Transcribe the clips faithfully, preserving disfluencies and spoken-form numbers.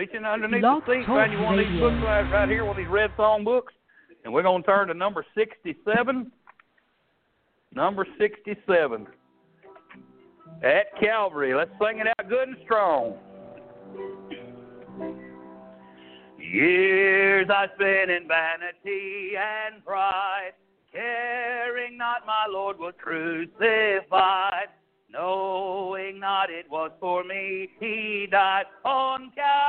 Reaching underneath the seat, find you one of these books right, right here, one of these red song books, and we're going to turn to number sixty-seven. Number sixty-seven. At Calvary. Let's sing it out good and strong. Years I spent in vanity and pride, caring not my Lord was crucified, knowing not it was for me he died on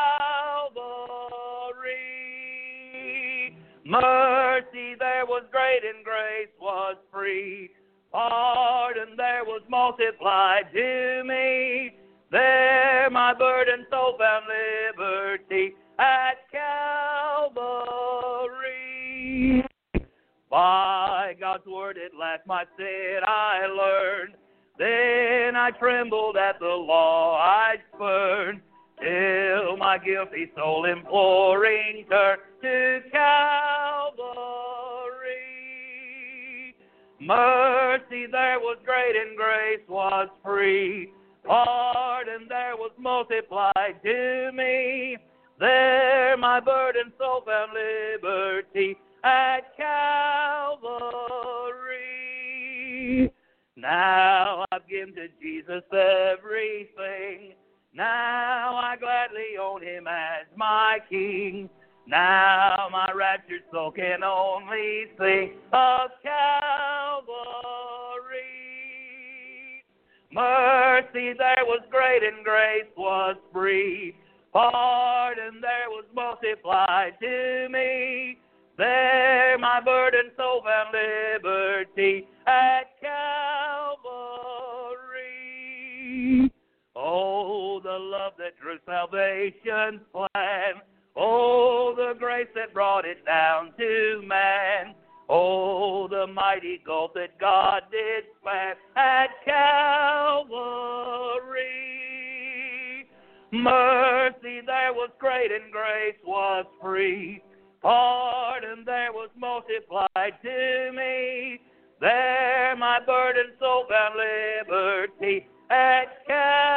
Calvary. Mercy there was great and grace was free, pardon there was multiplied to me. There my burdened soul found liberty at Calvary. By God's word at last my sin I learned. Then I trembled at the law I spurned, till my guilty soul imploring turned to Calvary. Mercy there was great and grace was free, pardon there was multiplied to me. There my burdened soul found liberty at Calvary. Now I've given to Jesus everything. Now I gladly own him as my king. Now my raptured soul can only sing of Calvary. Mercy there was great and grace was free, pardon there was multiplied to me. There my burdened soul found liberty at Calvary. Oh, the love that drew salvation's plan. Oh, the grace that brought it down to man. Oh, the mighty gulf that God did span at Calvary. Mercy there was great and grace was free, pardon there was multiplied to me. There my burdened soul found liberty at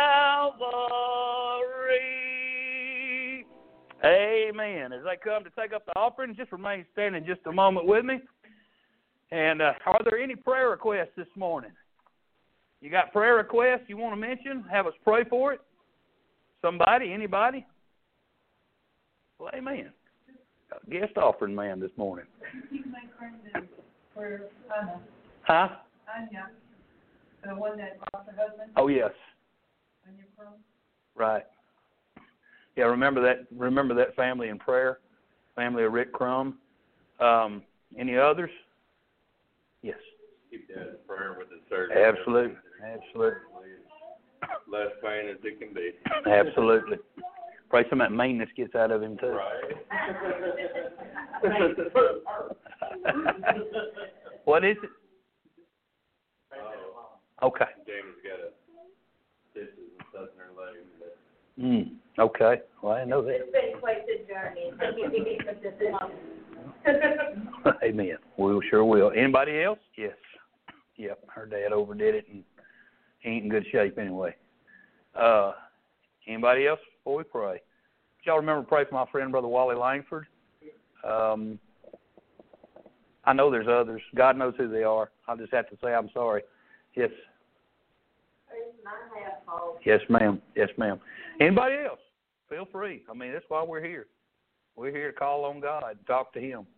Calvary. Amen. As I come to take up the offering, just remain standing just a moment with me. And uh, are there any prayer requests this morning? You got prayer requests you want to mention? Have us pray for it? Somebody? Anybody? Well, amen. Guest offering man this morning. Huh? Anya, the one that lost her husband. Oh yes. Anya Crum. Right. Yeah, remember that. Remember that family in prayer. Family of Rick Crum. Um, any others? Yes. Keep that in prayer with the surgery. Absolutely. Absolutely. Less pain as it can be. Absolutely. Pray some of that meanness gets out of him too. Right. What is it? Oh. Okay. Jamie's got a stitches and stuff in her leg. Mm. Okay. Well, I didn't know that. It's been quite the journey. Amen. We sure will. Anybody else? Yes. Yep. Her dad overdid it, and he ain't in good shape anyway. Uh, anybody else before we pray? Did y'all remember to pray for my friend, Brother Wally Langford? Um, I know there's others. God knows who they are. I'll just have to say I'm sorry. Yes. Yes, ma'am. Yes, ma'am. Anybody else? Feel free. I mean, that's why we're here. We're here to call on God and talk to Him.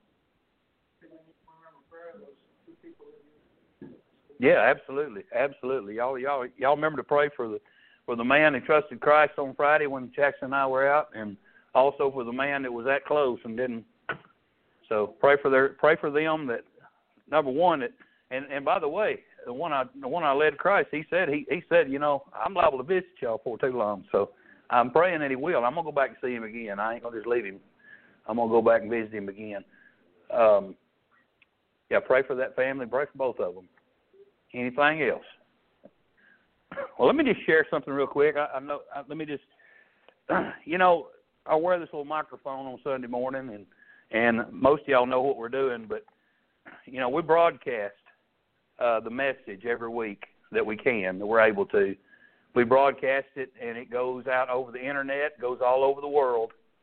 Yeah, absolutely, absolutely. Y'all, y'all, y'all remember to pray for the for the man who trusted Christ on Friday when Jackson and I were out, and also for the man that was that close and didn't. So pray for their pray for them. That number one. That and, and by the way, the one I the one I led to Christ, he said he he said, you know, I'm liable to visit y'all for too long. So I'm praying that he will. I'm gonna go back and see him again. I ain't gonna just leave him. I'm gonna go back and visit him again. Um, yeah, pray for that family. Pray for both of them. Anything else? Well, let me just share something real quick. I, I know. I, let me just, you know, I wear this little microphone on Sunday morning, and and most of y'all know what we're doing, but you know, we broadcast uh, the message every week that we can, that we're able to. We broadcast it, and it goes out over the internet, goes all over the world.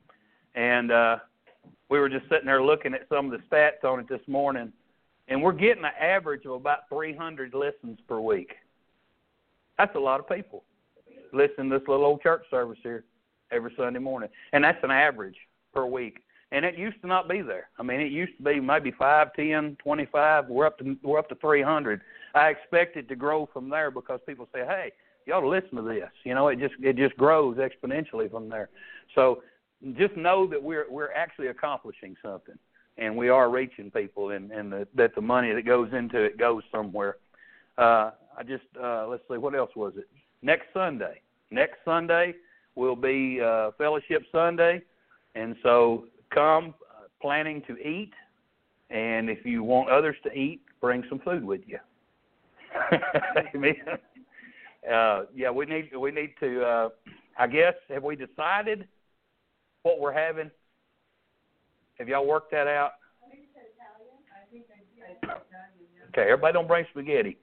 And uh, we were just sitting there looking at some of the stats on it this morning, and we're getting an average of about three hundred listens per week. That's a lot of people listening to this little old church service here every Sunday morning. And that's an average per week. And it used to not be there. I mean, it used to be maybe five, ten, twenty-five. We're up to we're up to three hundred. I expect it to grow from there because people say, hey, you ought to listen to this. You know, it just it just grows exponentially from there. So just know that we're we're actually accomplishing something, and we are reaching people, and, and the, that the money that goes into it goes somewhere. Uh, I just, uh, let's see, what else was it? Next Sunday. Next Sunday will be uh, Fellowship Sunday, and so come uh, planning to eat, and if you want others to eat, bring some food with you. Amen. Uh, yeah, we need we need to. Uh, I guess have we decided what we're having? Have y'all worked that out? I think it's Italian. I think it's Italian. Yeah. Okay, everybody don't bring spaghetti.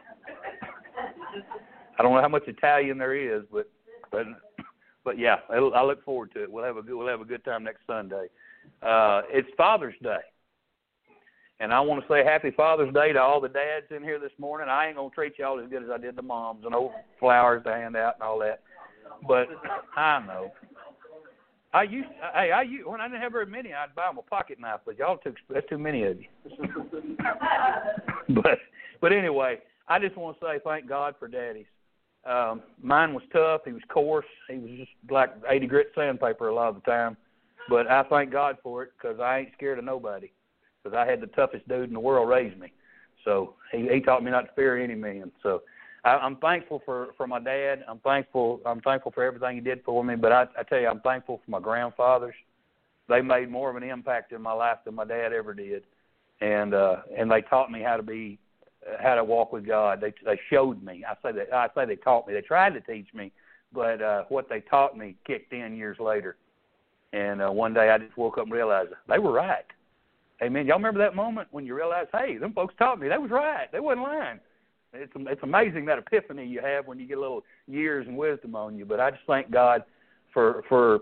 I don't know how much Italian there is, but but but yeah, I look forward to it. We'll have a good we'll have a good time next Sunday. Uh, it's Father's Day. And I want to say happy Father's Day to all the dads in here this morning. I ain't going to treat y'all as good as I did the moms and old flowers to hand out and all that. But I know. I used, hey, I used, when I didn't have very many, I'd buy them a pocket knife, but y'all took, that's too many of you. but, but anyway, I just want to say thank God for daddies. Um, mine was tough. He was coarse. He was just like eighty grit sandpaper a lot of the time. But I thank God for it because I ain't scared of nobody. Because I had the toughest dude in the world raise me. So he, he taught me not to fear any man. So I, I'm thankful for, for my dad. I'm thankful I'm thankful for everything he did for me. But I, I tell you, I'm thankful for my grandfathers. They made more of an impact in my life than my dad ever did. And uh, and they taught me how to be, how to walk with God. They they showed me. I say that I say they taught me. They tried to teach me, but uh, what they taught me kicked in years later. And uh, one day I just woke up and realized they were right. Amen. Y'all remember that moment when you realize, hey, them folks taught me. They was right. They wasn't lying. It's it's amazing that epiphany you have when you get a little years and wisdom on you. But I just thank God for for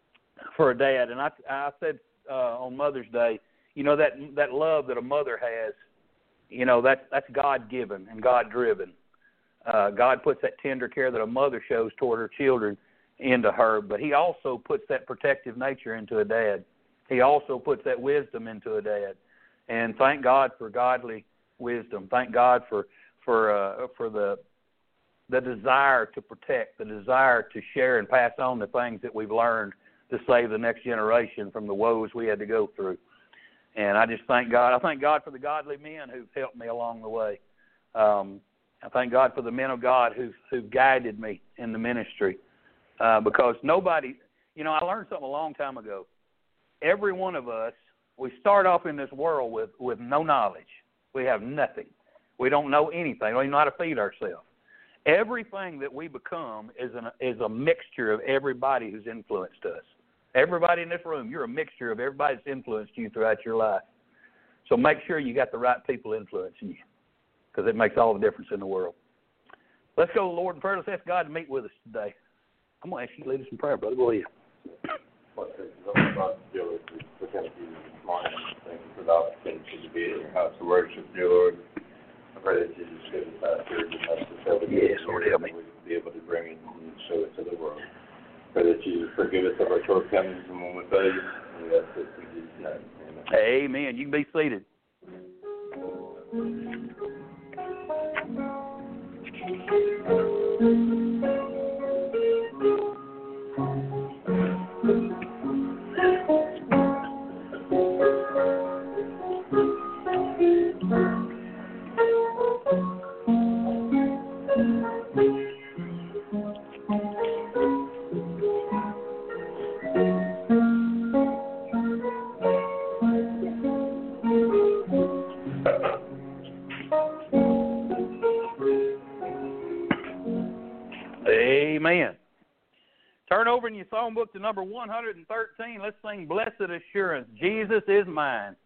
for a dad. And I I said uh, on Mother's Day, you know, that that love that a mother has, you know, that's that's God given and God driven. Uh, God puts that tender care that a mother shows toward her children into her, but He also puts that protective nature into a dad. He also puts that wisdom into a dad, and thank God for godly wisdom. Thank God for for uh, for the the desire to protect, the desire to share and pass on the things that we've learned to save the next generation from the woes we had to go through. And I just thank God. I thank God for the godly men who've helped me along the way. Um, I thank God for the men of God who've who've guided me in the ministry, uh, because nobody, you know, I learned something a long time ago. Every one of us, we start off in this world with, with no knowledge. We have nothing. We don't know anything. We don't even know how to feed ourselves. Everything that we become is, an, is a mixture of everybody who's influenced us. Everybody in this room, you're a mixture of everybody that's influenced you throughout your life. So make sure you got the right people influencing you, because it makes all the difference in the world. Let's go to the Lord in prayer. Let's ask God to meet with us today. I'm going to ask you to lead us in prayer, brother. Go ahead. Thank you for the opportunity to be in your house to worship, dear Lord. I pray that you just give us that spirit and us to show it. Yes, Lord, help me. We will be able to bring it and show it to the world. I pray that you forgive us of our shortcomings and when we fail you. And we ask this in Jesus' name. Amen. Amen. You can be seated. Amen. Turn over in your songbook to number one hundred thirteen. Let's sing Blessed Assurance. Jesus is mine.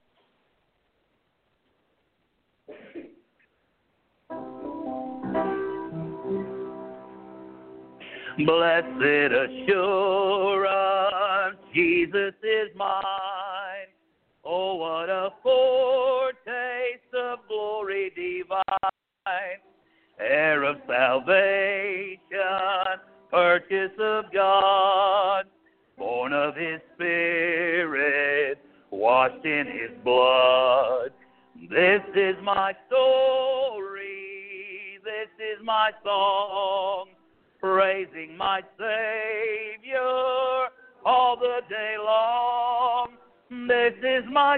Blessed assurance, Jesus is mine. Oh, what a foretaste of glory divine, heir of salvation, purchase of God, born of His Spirit, washed in His blood. This is my story, this is my song, praising my Savior all the day long. This is my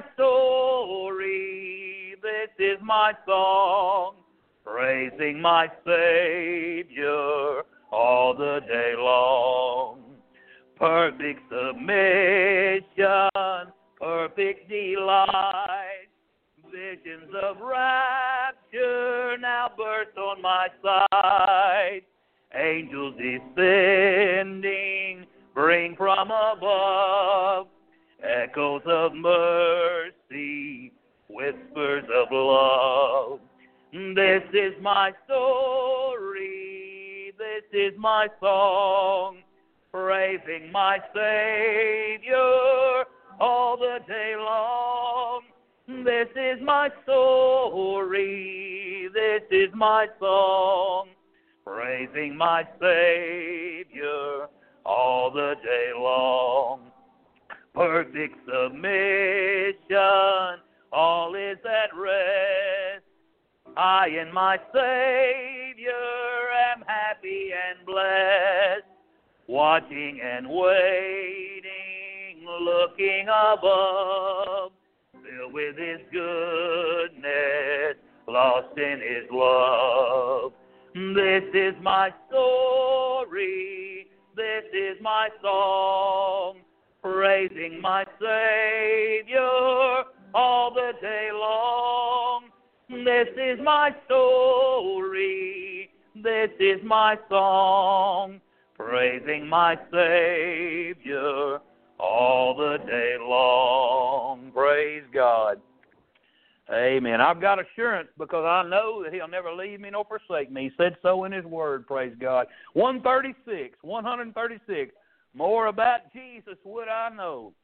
story, this is my song, praising my Savior all the day long. Perfect submission, perfect delight, visions of rapture now burst on my sight. Angels descending, bring from above echoes of mercy, whispers of love. This is my story, this is my song, praising my Savior all the day long. This is my story, this is my song, praising my Savior all the day long. Perfect submission, all is at rest. I and my Savior am happy and blessed, watching and waiting, looking above, filled with His goodness, lost in His love. This is my story, this is my song, praising my Savior all the day long. This is my story, this is my song, praising my Savior all the day long. Praise God. Amen. I've got assurance because I know that He'll never leave me nor forsake me. He said so in His Word, praise God. one thirty-six, one thirty-six, more about Jesus would I know.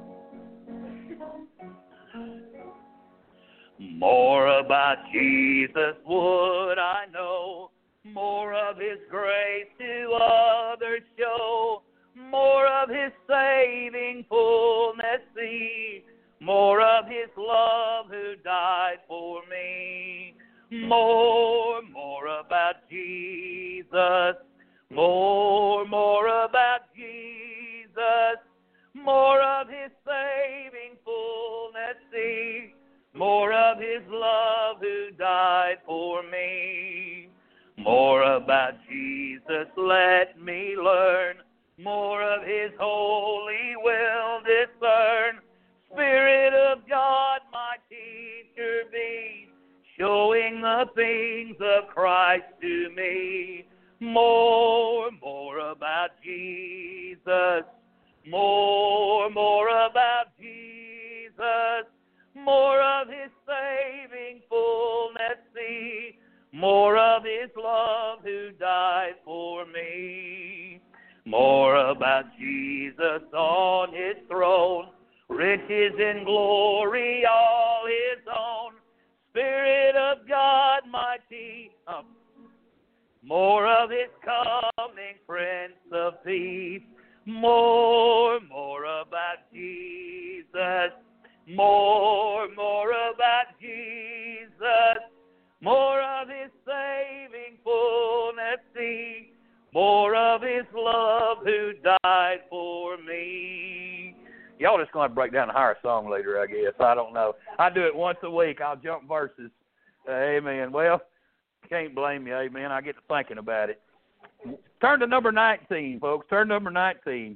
More about Jesus would I know, more of His grace to others show, more of His saving fullness see, more of His love who died for me. More, more about Jesus, more, more about Jesus, more of His saving fullness see, more of His love who died for me. More about Jesus let me learn, more of His holy will discern. Spirit of God, my teacher be, showing the things of Christ to me. More, more about Jesus, more, more about Jesus, more of His saving fullness see, more of His love who died for me. More about Jesus on His throne, riches and glory all His own. Spirit of God, mighty, um, more of His coming, Prince of Peace. More, more about Jesus. More, more about Jesus. More of His saving fullness see. More of His love who died for me. Y'all just going to break down a higher song later, I guess. I don't know. I do it once a week. I'll jump verses. Uh, amen. Well, can't blame you, amen. I get to thinking about it. Turn to number nineteen, folks. Turn to number nineteen.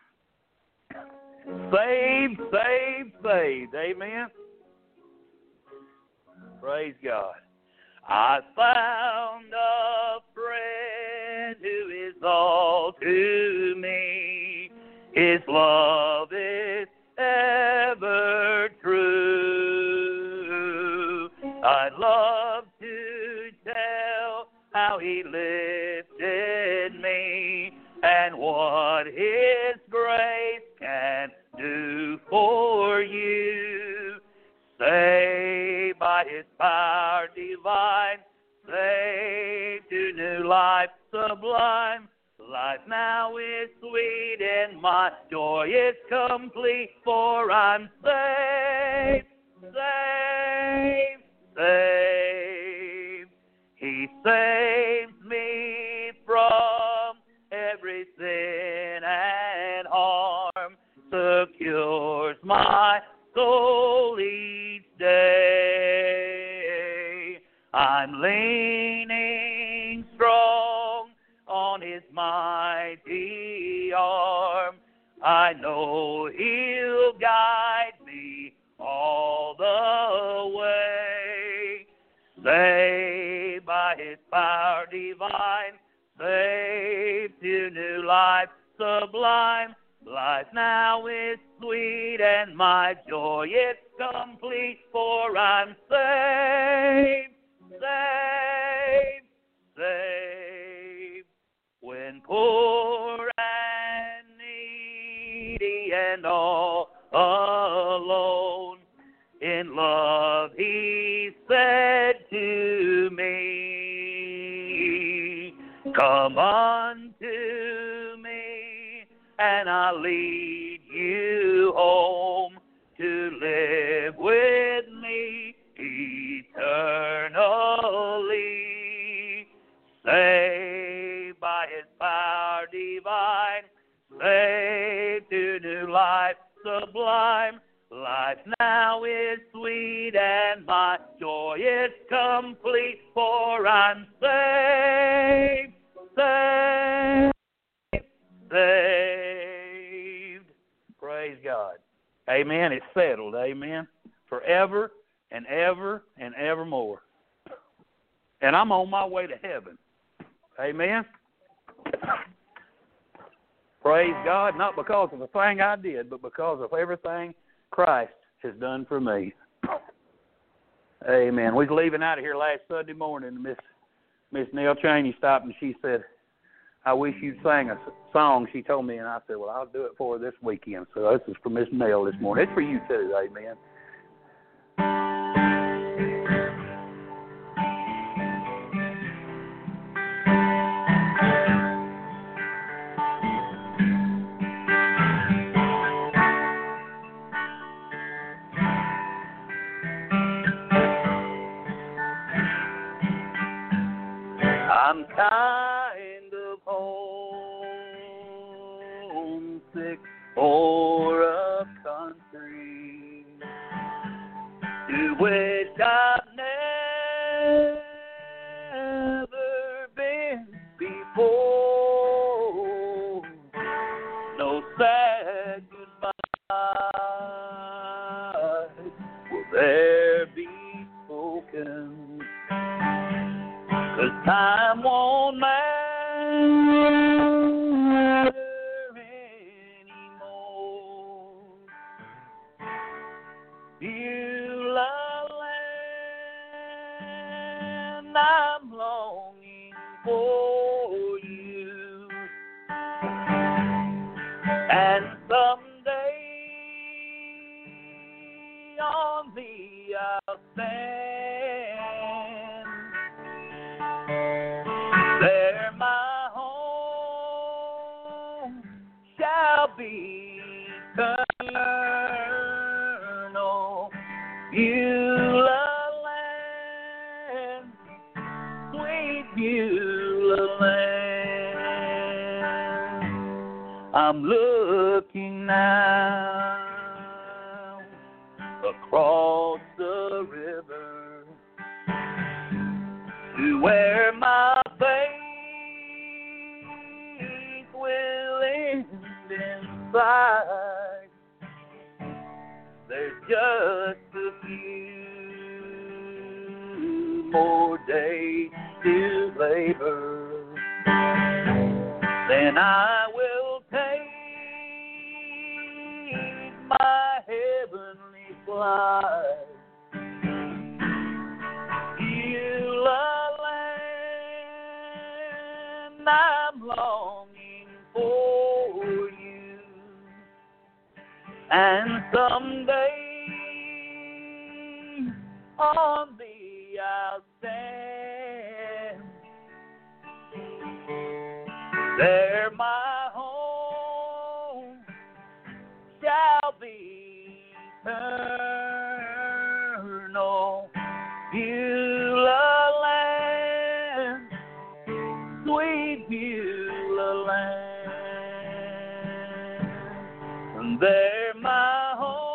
Saved, saved, saved. Amen. Praise God. I found a friend who is all to me. His love is ever true. I'd love to tell how He lifted me and what His grace can by His power divine, saved to new life sublime. Life now is sweet and my joy is complete, for I'm saved, saved, saved. He saves me from every sin and harm, secures my soul each day. I'm leaning strong on His mighty arm. I know He'll guide me all the way. Saved by His power divine, saved to new life sublime. Life now is sweet and my joy is complete, for I'm saved, saved, saved. When poor and needy and all alone, in love He said to me, come unto me, and I'll lead you home to live with me eternally. Saved by His power divine, saved to new life sublime. Life now is sweet and my joy is complete, for I'm saved, saved, saved. Praise God. Amen. It's settled. Amen. Forever and ever and evermore. And I'm on my way to heaven. Amen. Praise God, not because of the thing I did, but because of everything Christ has done for me. Amen. We was leaving out of here last Sunday morning, and Miss Miss Nell Cheney stopped and she said, I wish you'd sing a song, she told me, and I said, well, I'll do it for her this weekend. So this is for Miss Nell this morning. It's for you too, amen. I'm kind of homesick for a country to which I've never been before. No sad goodbye will there be spoken, 'cause time won't matter anymore. Beulah land, I'm longing for you, and someday on thee I'll stand. There my home shall be eternal. Beulah land, sweet Beulah land. I'm looking now across the river to where my faith will end inside. There's just a few more days to labor, then I will take my heavenly flight. I'm longing for you, and someday on thee I'll stand. There my home shall be eternal. Beulah land, sweet Beulah land. And there my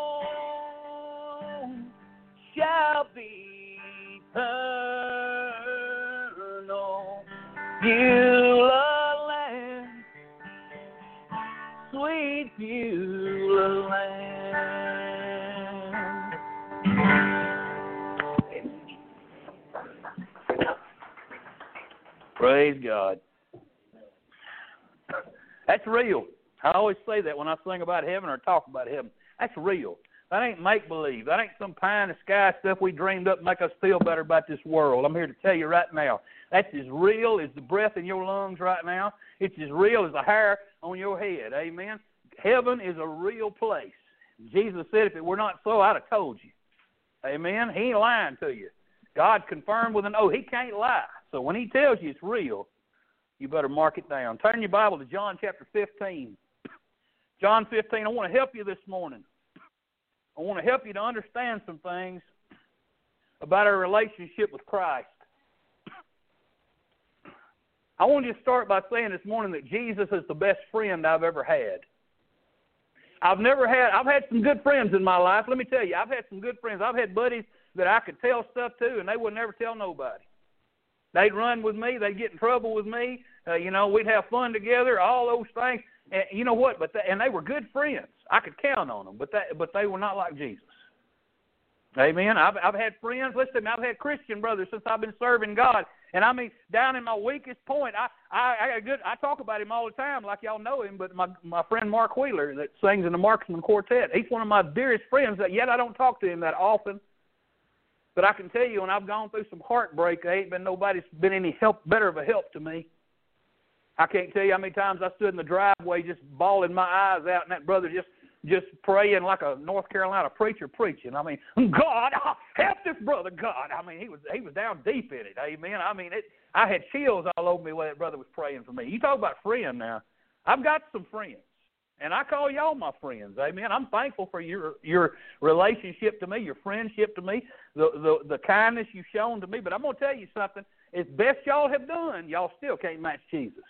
home shall be eternal. Beulah land, sweet Beulah land. Praise God. That's real. I always say that when I sing about heaven or talk about heaven. That's real. That ain't make-believe. That ain't some pie-in-the-sky stuff we dreamed up to make us feel better about this world. I'm here to tell you right now. That's as real as the breath in your lungs right now. It's as real as the hair on your head. Amen? Heaven is a real place. Jesus said if it were not so, I'd have told you. Amen? He ain't lying to you. God confirmed with an oath. He can't lie. So when he tells you it's real, you better mark it down. Turn your Bible to John chapter fifteen. John fifteen, I want to help you this morning. I want to help you to understand some things about our relationship with Christ. I want you to start by saying this morning that Jesus is the best friend I've ever had. I've never had, I've had some good friends in my life. Let me tell you, I've had some good friends. I've had buddies that I could tell stuff to, and they would never tell nobody. They'd run with me. They'd get in trouble with me. Uh, you know, we'd have fun together, all those things. And you know what? But they, and they were good friends. I could count on them, but that, but they were not like Jesus. Amen. I've I've had friends. Listen, I've had Christian brothers since I've been serving God. And I mean, down in my weakest point, I I I, got good, I talk about him all the time, like y'all know him. But my my friend Mark Wheeler that sings in the Marksman Quartet, he's one of my dearest friends. That yet I don't talk to him that often. But I can tell you, when I've gone through some heartbreak, there ain't been nobody's been any help, better of a help to me. I can't tell you how many times I stood in the driveway just bawling my eyes out, and that brother just just praying like a North Carolina preacher preaching. I mean, God, help this brother, God. I mean, he was he was down deep in it. Amen. I mean, it. I had chills all over me when that brother was praying for me. You talk about friend now. I've got some friends, and I call y'all my friends. Amen. I'm thankful for your your relationship to me, your friendship to me, the the, the kindness you've shown to me. But I'm going to tell you something. As best y'all have done, y'all still can't match Jesus.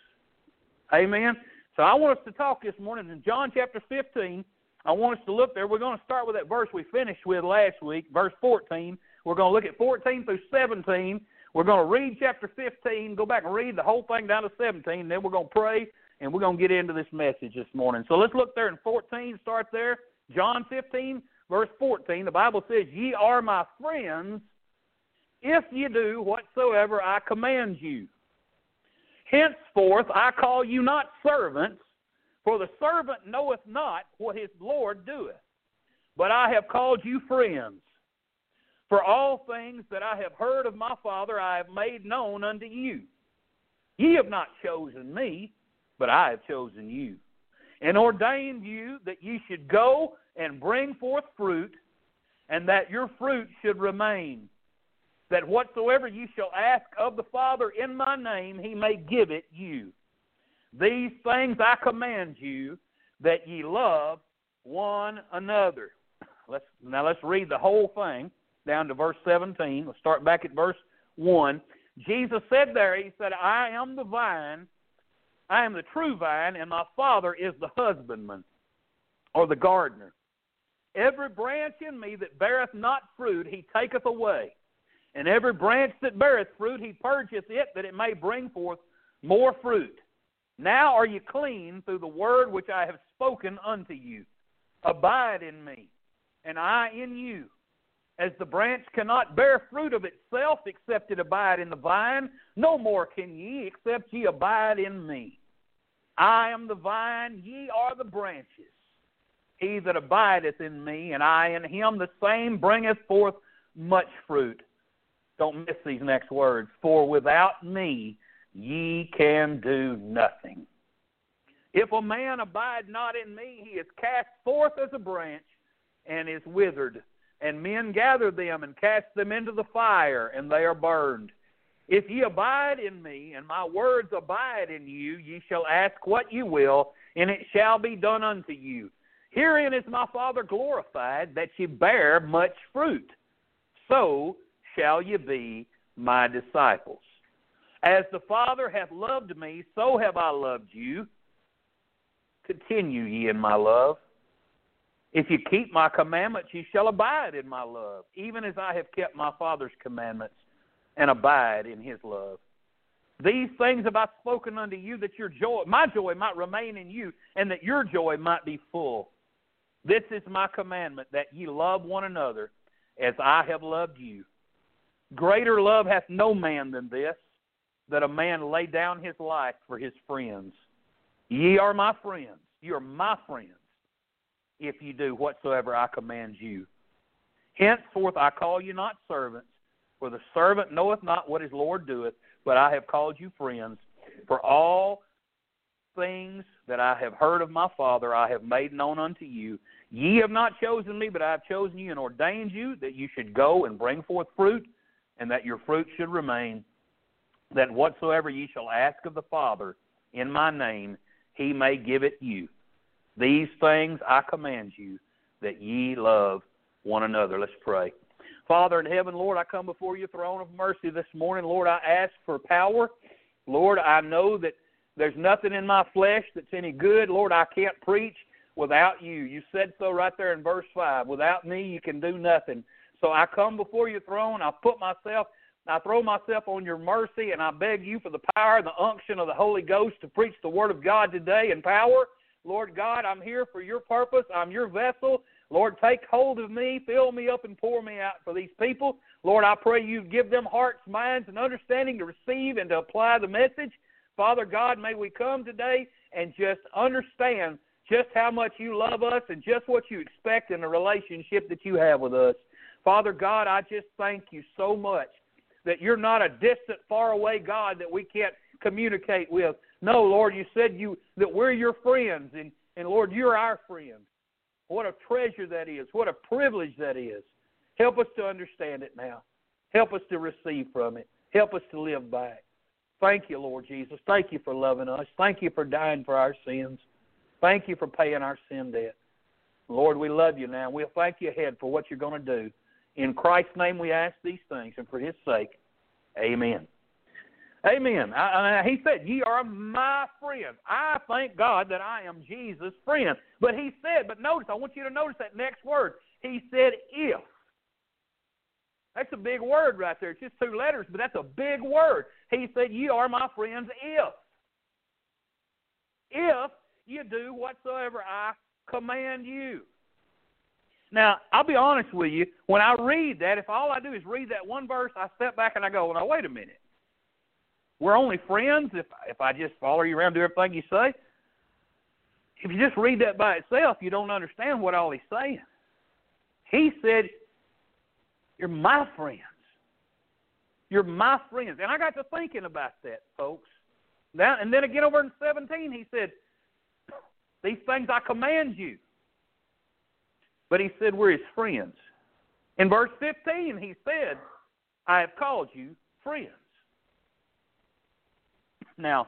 Amen. So I want us to talk this morning in John chapter fifteen. I want us to look there. We're going to start with that verse we finished with last week, verse fourteen. We're going to look at fourteen through seventeen. We're going to read chapter fifteen, go back and read the whole thing down to seventeen. Then we're going to pray, and we're going to get into this message this morning. So let's look there in fourteen, start there. John fifteen, verse fourteen. The Bible says, "Ye are my friends, if ye do whatsoever I command you. Henceforth I call you not servants, for the servant knoweth not what his Lord doeth. But I have called you friends. For all things that I have heard of my Father I have made known unto you. Ye have not chosen me, but I have chosen you, and ordained you that ye should go and bring forth fruit, and that your fruit should remain, that whatsoever you shall ask of the Father in my name, he may give it you. These things I command you, that ye love one another." Let's now let's read the whole thing down to verse seventeen. Let's start back at verse one. Jesus said there, he said, "I am the vine, I am the true vine, and my Father is the husbandman," or the gardener. "Every branch in me that beareth not fruit, he taketh away. And every branch that beareth fruit, he purgeth it, that it may bring forth more fruit. Now are you clean through the word which I have spoken unto you. Abide in me, and I in you. As the branch cannot bear fruit of itself, except it abide in the vine, no more can ye, except ye abide in me. I am the vine, ye are the branches. He that abideth in me, and I in him, the same bringeth forth much fruit." Don't miss these next words. "For without me ye can do nothing. If a man abide not in me, he is cast forth as a branch and is withered. and men gather them and cast them into the fire, and they are burned. If ye abide in me, and my words abide in you, ye shall ask what ye will, and it shall be done unto you. Herein is my Father glorified, that ye bear much fruit. So shall ye be my disciples. As the Father hath loved me, so have I loved you. Continue ye in my love. If you keep my commandments, ye shall abide in my love, even as I have kept my Father's commandments and abide in his love. These things have I spoken unto you, that your joy, my joy might remain in you, and that your joy might be full. This is my commandment, that ye love one another as I have loved you. Greater love hath no man than this, that a man lay down his life for his friends. Ye are my friends. You are my friends, if you do whatsoever I command you. Henceforth I call you not servants, for the servant knoweth not what his Lord doeth, but I have called you friends. For all things that I have heard of my Father I have made known unto you. Ye have not chosen me, but I have chosen you and ordained you, that you should go and bring forth fruit, and that your fruit should remain, that whatsoever ye shall ask of the Father in my name, he may give it you. These things I command you, that ye love one another. Let's pray. Father in heaven, Lord, I come before your throne of mercy this morning. Lord, I ask for power. Lord, I know that there's nothing in my flesh that's any good. Lord, I can't preach without you. You said so right there in verse five. Without me, you can do nothing. So I come before your throne. I put myself, I throw myself on your mercy, and I beg you for the power and the unction of the Holy Ghost to preach the word of God today in power. Lord God, I'm here for your purpose. I'm your vessel. Lord, take hold of me, fill me up, and pour me out for these people. Lord, I pray you give them hearts, minds, and understanding to receive and to apply the message. Father God, may we come today and just understand just how much you love us and just what you expect in the relationship that you have with us. Father God, I just thank you so much that you're not a distant, faraway God that we can't communicate with. No, Lord, you said you that we're your friends, and, and Lord, you're our friend. What a treasure that is. What a privilege that is. Help us to understand it now. Help us to receive from it. Help us to live by it. Thank you, Lord Jesus. Thank you for loving us. Thank you for dying for our sins. Thank you for paying our sin debt. Lord, we love you now. We'll thank you ahead for what you're going to do. In Christ's name we ask these things, and for his sake, amen. Amen. I, I, he said, ye are my friends. I thank God that I am Jesus' friend. But he said, but notice, I want you to notice that next word. He said, if. That's a big word right there. It's just two letters, but that's a big word. He said, ye are my friends if. If you do whatsoever I command you. Now, I'll be honest with you. When I read that, if all I do is read that one verse, I step back and I go, now, wait a minute. We're only friends if if I just follow you around, do everything you say? If you just read that by itself, you don't understand what all he's saying. He said, you're my friends. You're my friends. And I got to thinking about that, folks. Now, and then again over in seventeen, he said, these things I command you. But he said, we're his friends. In verse fifteen, he said, I have called you friends. Now,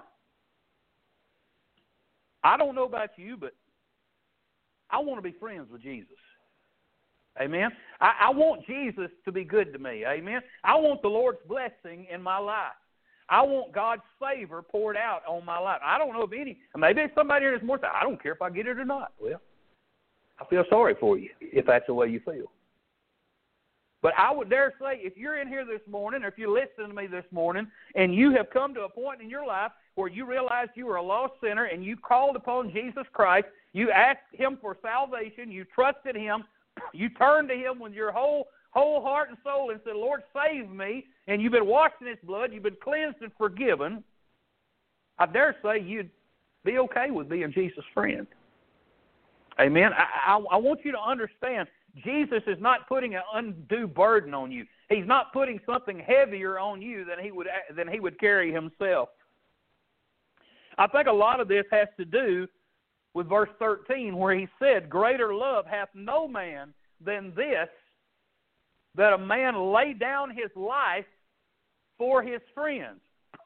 I don't know about you, but I want to be friends with Jesus. Amen? I, I want Jesus to be good to me. Amen? I want the Lord's blessing in my life. I want God's favor poured out on my life. I don't know if any, maybe there's somebody here this morning that I don't care if I get it or not. Well, I feel sorry for you if that's the way you feel. But I would dare say, if you're in here this morning, or if you're listening to me this morning, and you have come to a point in your life where you realized you were a lost sinner and you called upon Jesus Christ, you asked him for salvation, you trusted him, you turned to him with your whole whole heart and soul and said, Lord, save me, and you've been washed in his blood, you've been cleansed and forgiven, I dare say you'd be okay with being Jesus' friend. Amen? I, I, I want you to understand, Jesus is not putting an undue burden on you. He's not putting something heavier on you than he would than he would carry himself. I think a lot of this has to do with verse thirteen, where he said, greater love hath no man than this, that a man lay down his life for his friends.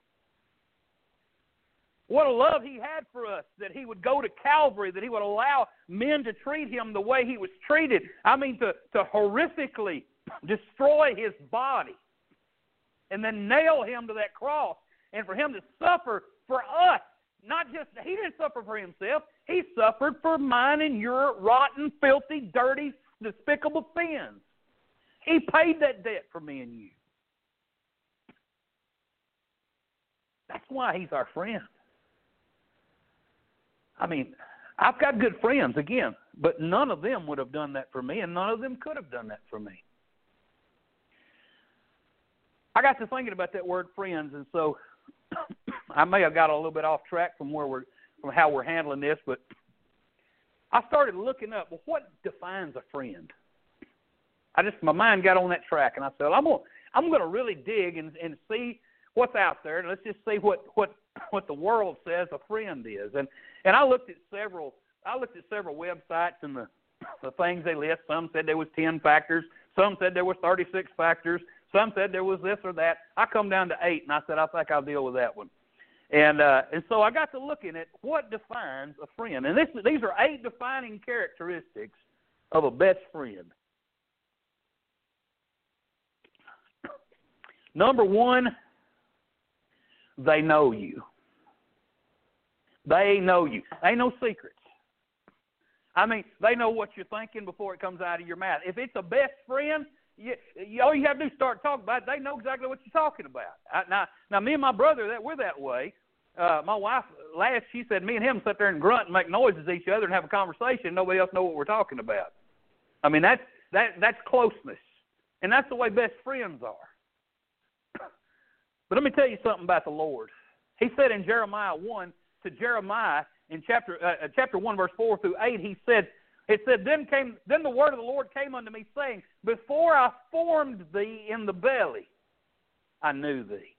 What a love he had for us, that he would go to Calvary, that he would allow men to treat him the way he was treated. I mean, to, to horrifically destroy his body and then nail him to that cross, and for him to suffer for us. Not just, he didn't suffer for himself, he suffered for mine and your rotten, filthy, dirty, despicable sins. He paid that debt for me and you. That's why he's our friend. I mean, I've got good friends, again, but none of them would have done that for me, and none of them could have done that for me. I got to thinking about that word friends, and so I may have got a little bit off track from where we're from how we're handling this, but I started looking up, well, what defines a friend? I just, my mind got on that track, and I said, I'm gonna, I'm gonna really dig and, and see what's out there, and let's just see what, what, what the world says a friend is. And and I looked at several, I looked at several websites and the the things they list. Some said there was ten factors, some said there was thirty-six factors, some said there was this or that. I come down to eight, and I said, I think I'll deal with that one. And uh, and so I got to looking at what defines a friend. And this, these are eight defining characteristics of a best friend. Number one, they know you. They know you. Ain't no secrets. I mean, they know what you're thinking before it comes out of your mouth. If it's a best friend, you, you, all you have to do is start talking about it. They know exactly what you're talking about. I, now, now, me and my brother, that we're that way. Uh, my wife, last, she said me and him sit there and grunt and make noises at each other and have a conversation. Nobody else know what we're talking about. I mean, that's, that, that's closeness. And that's the way best friends are. But let me tell you something about the Lord. He said in Jeremiah one, to Jeremiah in chapter uh, chapter one, verse four through eight, he said, it said, then came then the word of the Lord came unto me, saying, before I formed thee in the belly, I knew thee.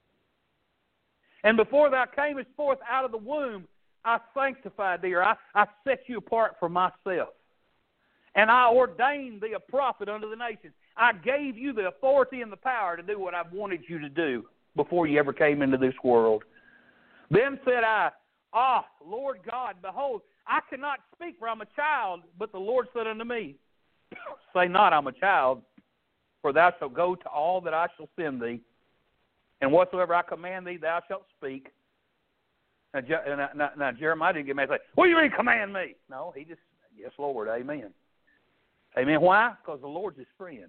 And before thou camest forth out of the womb, I sanctified thee, or I, I set you apart for myself. And I ordained thee a prophet unto the nations. I gave you the authority and the power to do what I've wanted you to do before you ever came into this world. Then said I, ah, Lord God, behold, I cannot speak, for I'm a child. But the Lord said unto me, say not, I'm a child, for thou shalt go to all that I shall send thee, and whatsoever I command thee, thou shalt speak. Now, now, now Jeremiah didn't get mad and say, what do you mean command me? No, he just, yes, Lord, amen. Amen. Why? Because the Lord's his friend.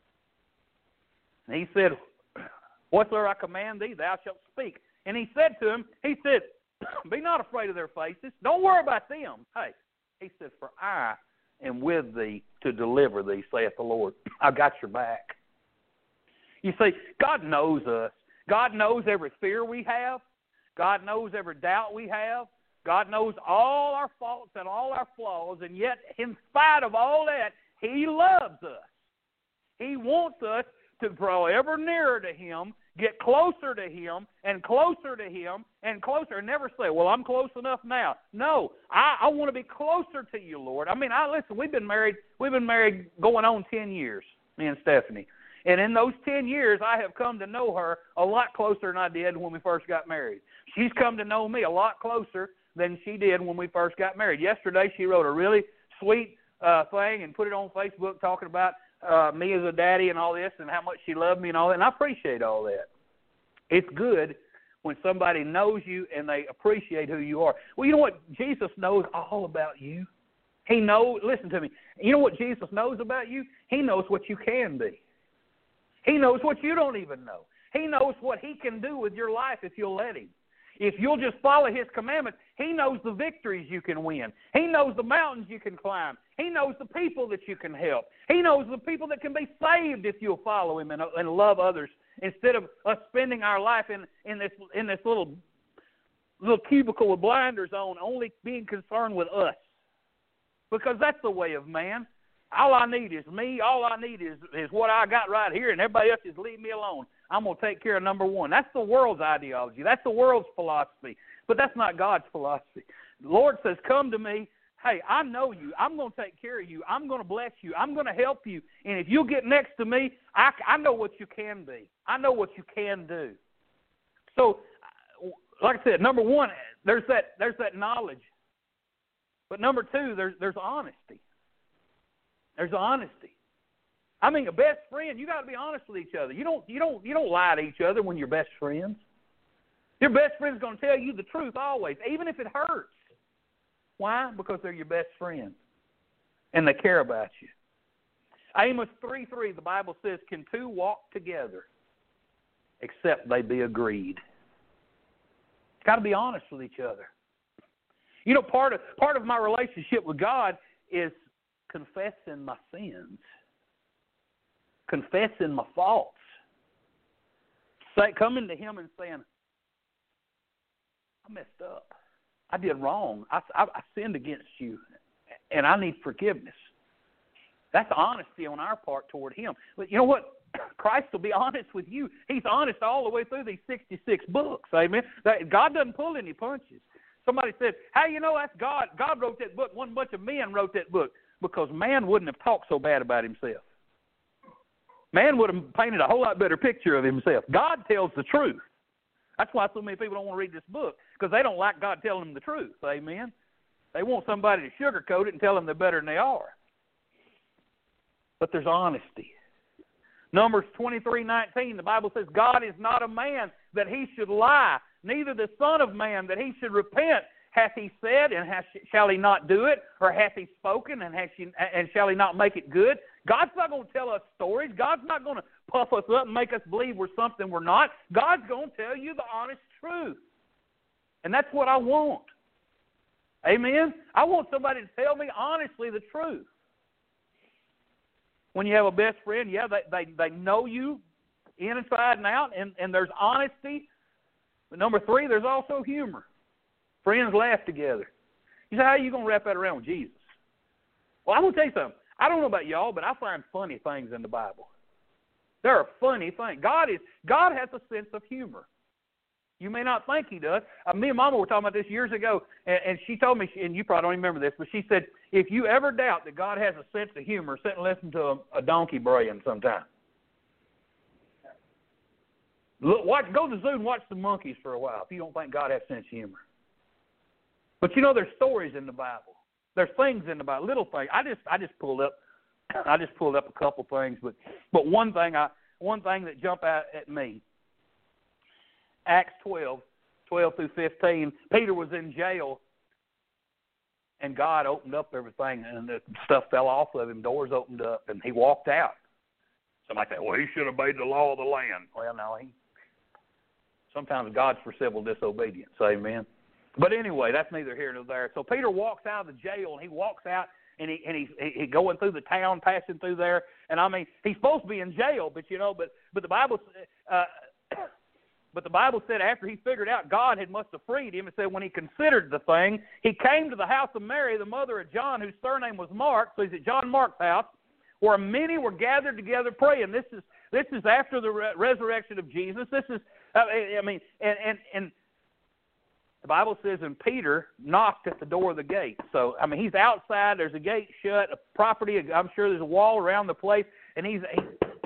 And he said, whatsoever I command thee, thou shalt speak. And he said to him, he said, be not afraid of their faces. Don't worry about them. Hey, he said, for I am with thee to deliver thee, saith the Lord. I've got your back. You see, God knows us. God knows every fear we have. God knows every doubt we have. God knows all our faults and all our flaws, and yet in spite of all that, he loves us. He wants us to grow ever nearer to him, get closer to him, and closer to him, and closer, and never say, well, I'm close enough now. No, I, I want to be closer to you, Lord. I mean, I listen, we've been married, we've been married going on ten years, me and Stephanie. And in those ten years, I have come to know her a lot closer than I did when we first got married. She's come to know me a lot closer than she did when we first got married. Yesterday, she wrote a really sweet uh, thing and put it on Facebook talking about uh, me as a daddy and all this and how much she loved me and all that, and I appreciate all that. It's good when somebody knows you and they appreciate who you are. Well, you know what? Jesus knows all about you. He knows, listen to me, you know what Jesus knows about you? He knows what you can be. He knows what you don't even know. He knows what he can do with your life if you'll let him. If you'll just follow his commandments, he knows the victories you can win. He knows the mountains you can climb. He knows the people that you can help. He knows the people that can be saved if you'll follow him and, and love others instead of us spending our life in, in this in this little little cubicle with blinders on, only being concerned with us. Because that's the way of man. All I need is me. All I need is, is what I got right here, and everybody else just leave me alone. I'm going to take care of number one. That's the world's ideology. That's the world's philosophy. But that's not God's philosophy. The Lord says, come to me. hey, I know you. I'm going to take care of you. I'm going to bless you. I'm going to help you. And if you get next to me, I, I know what you can be. I know what you can do. So, like I said, number one, there's that there's that knowledge. But number two, there's there's honesty. There's honesty. I mean, a best friend, you got to be honest with each other. You don't you don't you don't lie to each other when you're best friends. Your best friend's going to tell you the truth always, even if it hurts. Why? Because they're your best friend, and they care about you. Amos three three, the Bible says, "Can two walk together except they be agreed?" Got to be honest with each other. You know, part of part of my relationship with God is confessing my sins, confessing my faults, say, coming to Him and saying, "I messed up. I did wrong. I, I, I sinned against you, and I need forgiveness." That's honesty on our part toward Him. But you know what? Christ will be honest with you. He's honest all the way through these sixty-six books. Amen. God doesn't pull any punches. Somebody said, "Hey, you know, that's God. God wrote that book. One bunch of men wrote that book." Because man wouldn't have talked so bad about himself. Man would have painted a whole lot better picture of himself. God tells the truth. That's why so many people don't want to read this book, because they don't like God telling them the truth. Amen. They want somebody to sugarcoat it and tell them they're better than they are. But there's honesty. Numbers twenty-three nineteen, the Bible says, "God is not a man that He should lie, neither the Son of Man that He should repent. Hath He said, and hath, shall He not do it? Or hath He spoken, and, hath she, and shall He not make it good?" God's not going to tell us stories. God's not going to puff us up and make us believe we're something we're not. God's going to tell you the honest truth. And that's what I want. Amen? I want somebody to tell me honestly the truth. When you have a best friend, yeah, they, they, they know you inside and out, and, and there's honesty. But number three, there's also humor. Friends laugh together. You say, how are you going to wrap that around with Jesus? Well, I'm going to tell you something. I don't know about y'all, but I find funny things in the Bible. There are funny things. God is God has a sense of humor. You may not think He does. Uh, me and Mama were talking about this years ago, and, and she told me, and you probably don't even remember this, but she said, if you ever doubt that God has a sense of humor, sit and listen to a, a donkey braying sometime. Look, watch, go to the zoo and watch the monkeys for a while if you don't think God has a sense of humor. But you know, there's stories in the Bible. There's things in the Bible, little things. I just I just pulled up I just pulled up a couple things, but but one thing I one thing that jumped out at me. Acts twelve, twelve through fifteen. Peter was in jail, and God opened up everything, and the stuff fell off of him. Doors opened up, and he walked out. Somebody said, "Well, he should have obeyed the law of the land." Well, no, he. Sometimes God's for civil disobedience. Amen. But anyway, that's neither here nor there. So Peter walks out of the jail, and he walks out, and he and he he going through the town, passing through there. And I mean, he's supposed to be in jail, but you know, but but the Bible, uh, but the Bible said after he figured out God had must have freed him, it said when he considered the thing, he came to the house of Mary, the mother of John, whose surname was Mark. So he's at John Mark's house, where many were gathered together praying. This is this is after the re- resurrection of Jesus. This is, uh, I mean, and and and. The Bible says, and Peter knocked at the door of the gate. So, I mean, he's outside. There's a gate shut, a property. I'm sure there's a wall around the place. And he's, he,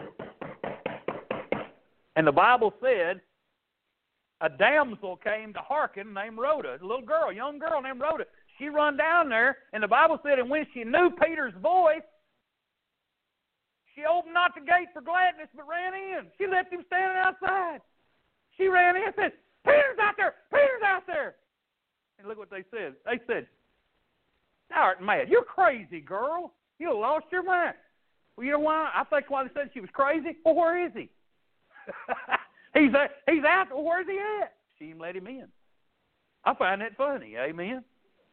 and the Bible said, a damsel came to hearken named Rhoda, a little girl, a young girl named Rhoda. She run down there, and the Bible said, and when she knew Peter's voice, she opened not the gate for gladness, but ran in. She left him standing outside. She ran in and said, "Peter's out there! Peter's out there!" And look what they said. They said, "Thou art mad. You're crazy, girl. You lost your mind." Well, you know why? I think why they said she was crazy. Well, where is he? he's a, he's out. Well, where's he at? She didn't let him in. I find that funny. Amen.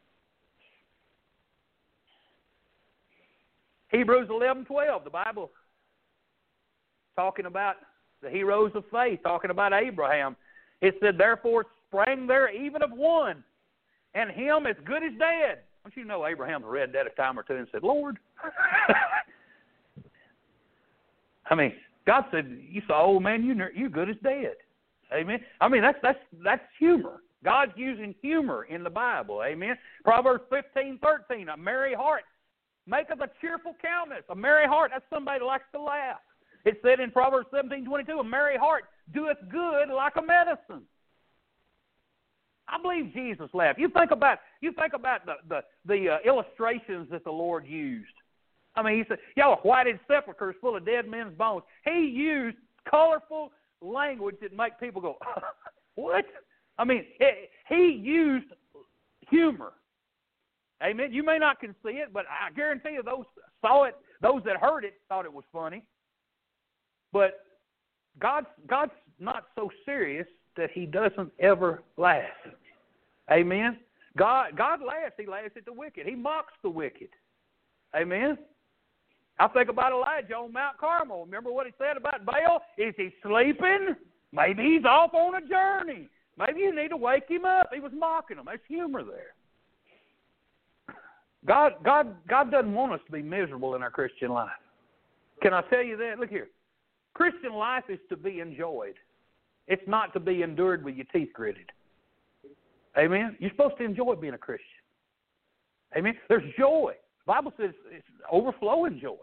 Hebrews eleven twelve. The Bible talking about the heroes of faith, talking about Abraham. It said, "Therefore sprang there even of one, and him as good as dead." Don't you know Abraham read that a time or two and said, "Lord." I mean, God said, "You saw, old man, you you're good as dead." Amen. I mean, that's that's that's humor. God's using humor in the Bible. Amen. Proverbs fifteen thirteen, a merry heart maketh a cheerful countenance. A merry heart, that's somebody that likes to laugh. It said in Proverbs seventeen twenty-two, a merry heart doeth good like a medicine. I believe Jesus laughed. You think about you think about the the, the uh, illustrations that the Lord used. I mean, he said, y'all, whited sepulchres full of dead men's bones. He used colorful language that make people go, what? I mean, it, he used humor. Amen. You may not can see it, but I guarantee you those saw it, those that heard it thought it was funny. But God's, God's not so serious that he doesn't ever laugh. Amen. God, God laughs. He laughs at the wicked. He mocks the wicked. Amen. I think about Elijah on Mount Carmel. Remember what he said about Baal? Is he sleeping? Maybe he's off on a journey. Maybe you need to wake him up. He was mocking him. There's humor there. God, God, God doesn't want us to be miserable in our Christian life. Can I tell you that? Look here. Christian life is to be enjoyed. It's not to be endured with your teeth gritted. Amen? You're supposed to enjoy being a Christian. Amen? There's joy. The Bible says it's overflowing joy.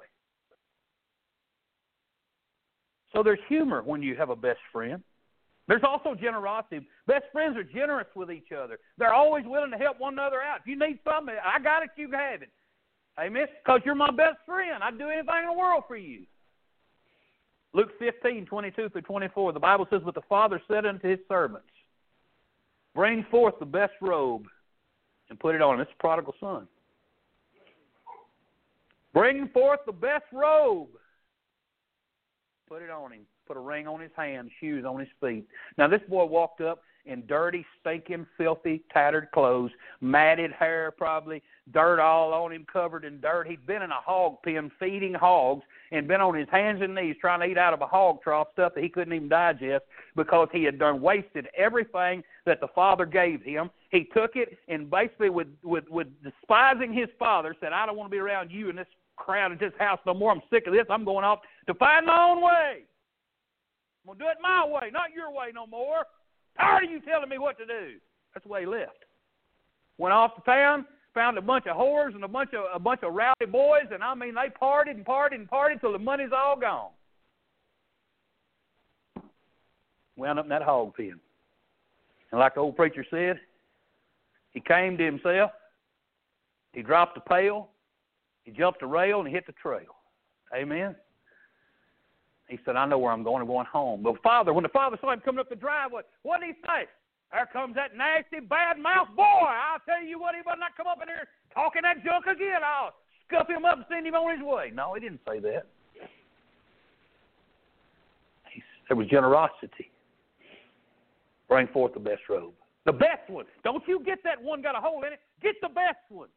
So there's humor when you have a best friend. There's also generosity. Best friends are generous with each other. They're always willing to help one another out. If you need something, I got it, you can have it. Amen? Because you're my best friend. I'd do anything in the world for you. Luke fifteen, twenty-two through twenty-four, the Bible says, but the Father said unto his servants, bring forth the best robe and put it on him. It's the prodigal son. Bring forth the best robe. Put it on him. Put a ring on his hand, shoes on his feet. Now, this boy walked up in dirty, stinking, filthy, tattered clothes, matted hair probably, dirt all on him, covered in dirt. He'd been in a hog pen feeding hogs and been on his hands and knees trying to eat out of a hog trough, stuff that he couldn't even digest because he had done wasted everything that the Father gave him. He took it and basically with, with, with despising his father said, I don't want to be around you in this crowd at this house no more. I'm sick of this. I'm going off to find my own way. I'm going to do it my way, not your way no more. Tired of you telling me what to do. That's the way he left. Went off to town, found a bunch of whores and a bunch of a bunch of rowdy boys, and I mean they partied and partied and partied till the money's all gone. Wound up in that hog pen. And like the old preacher said, he came to himself, he dropped the pail, he jumped the rail, and he hit the trail. Amen? He said, I know where I'm going. I'm going home. But father, when the father saw him coming up the driveway, what did he say? There comes that nasty, bad-mouthed boy. I'll tell you what, he better not come up in here talking that junk again. I'll scuff him up and send him on his way. No, he didn't say that. He, there was generosity. Bring forth the best robe. The best one. Don't you get that one got a hole in it. Get the best one.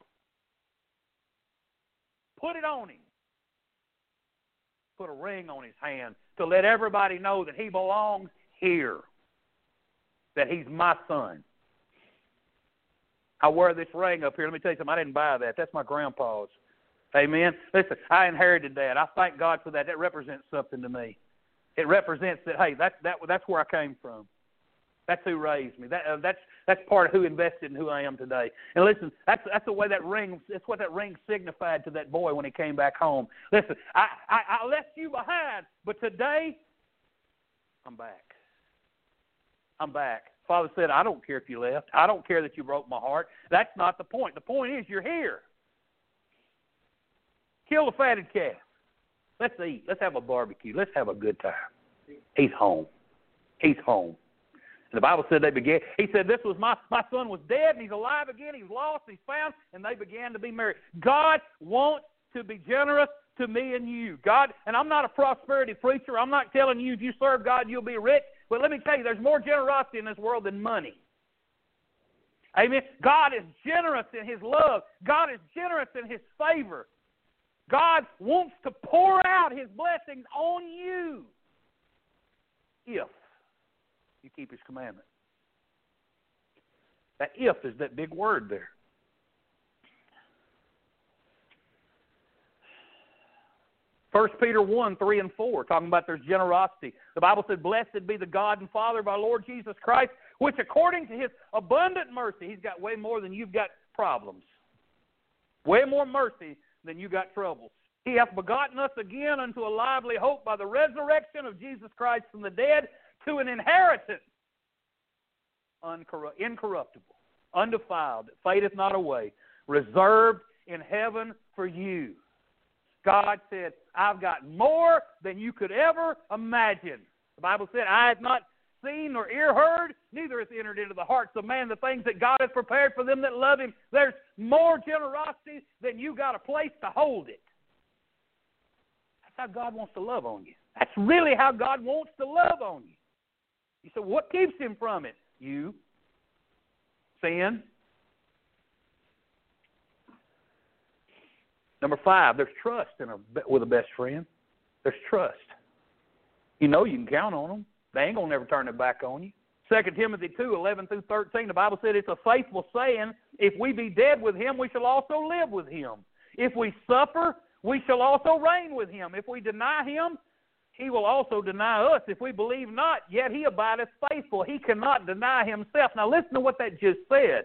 Put it on him. Put a ring on his hand to let everybody know that he belongs here, that he's my son. I wear this ring up here. Let me tell you something. I didn't buy that. That's my grandpa's. Amen. Listen, I inherited that. I thank God for that. That represents something to me. It represents that, hey, that's, that, that's where I came from. That's who raised me. That, uh, that's that's part of who invested in who I am today. And listen, that's that's the way that ring. That's what that ring signified to that boy when he came back home. Listen, I, I, I left you behind, but today I'm back. I'm back. Father said, I don't care if you left. I don't care that you broke my heart. That's not the point. The point is you're here. Kill the fatted calf. Let's eat. Let's have a barbecue. Let's have a good time. He's home. He's home. And the Bible said they began, he said, this was my, my son was dead and he's alive again, he's lost, he's found, and they began to be married. God wants to be generous to me and you. God, and I'm not a prosperity preacher. I'm not telling you if you serve God, you'll be rich. But let me tell you, there's more generosity in this world than money. Amen. God is generous in his love. God is generous in his favor. God wants to pour out his blessings on you if you keep his commandment. That if is that big word there. First Peter one, three and four, talking about there's generosity. The Bible said, blessed be the God and Father of our Lord Jesus Christ, which according to His abundant mercy, He's got way more than you've got problems. Way more mercy than you got troubles. He hath begotten us again unto a lively hope by the resurrection of Jesus Christ from the dead to an inheritance uncorru- incorruptible, undefiled, that fadeth not away, reserved in heaven for you. God said, I've got more than you could ever imagine. The Bible said, I have not seen nor ear heard, neither hath entered into the hearts of man the things that God has prepared for them that love Him. There's more generosity than you got a place to hold it. That's how God wants to love on you. That's really how God wants to love on you. You say, what keeps Him from it? You. Sin. Number five, there's trust in a, with a best friend. There's trust. You know you can count on them. They ain't going to never turn their back on you. Second Timothy two, eleven through thirteen, the Bible said it's a faithful saying, if we be dead with Him, we shall also live with Him. If we suffer, we shall also reign with Him. If we deny Him, He will also deny us. If we believe not, yet He abideth faithful. He cannot deny Himself. Now listen to what that just said.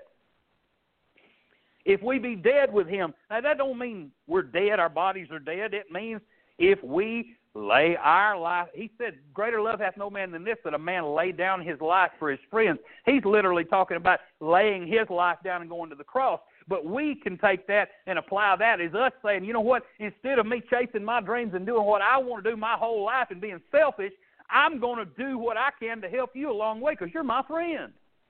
If we be dead with Him. Now that don't mean we're dead, our bodies are dead. It means if we lay our life. He said, greater love hath no man than this, that a man lay down his life for his friends. He's literally talking about laying his life down and going to the cross. But we can take that and apply that as us saying, you know what, instead of me chasing my dreams and doing what I want to do my whole life and being selfish, I'm going to do what I can to help you along the way because you're my friend.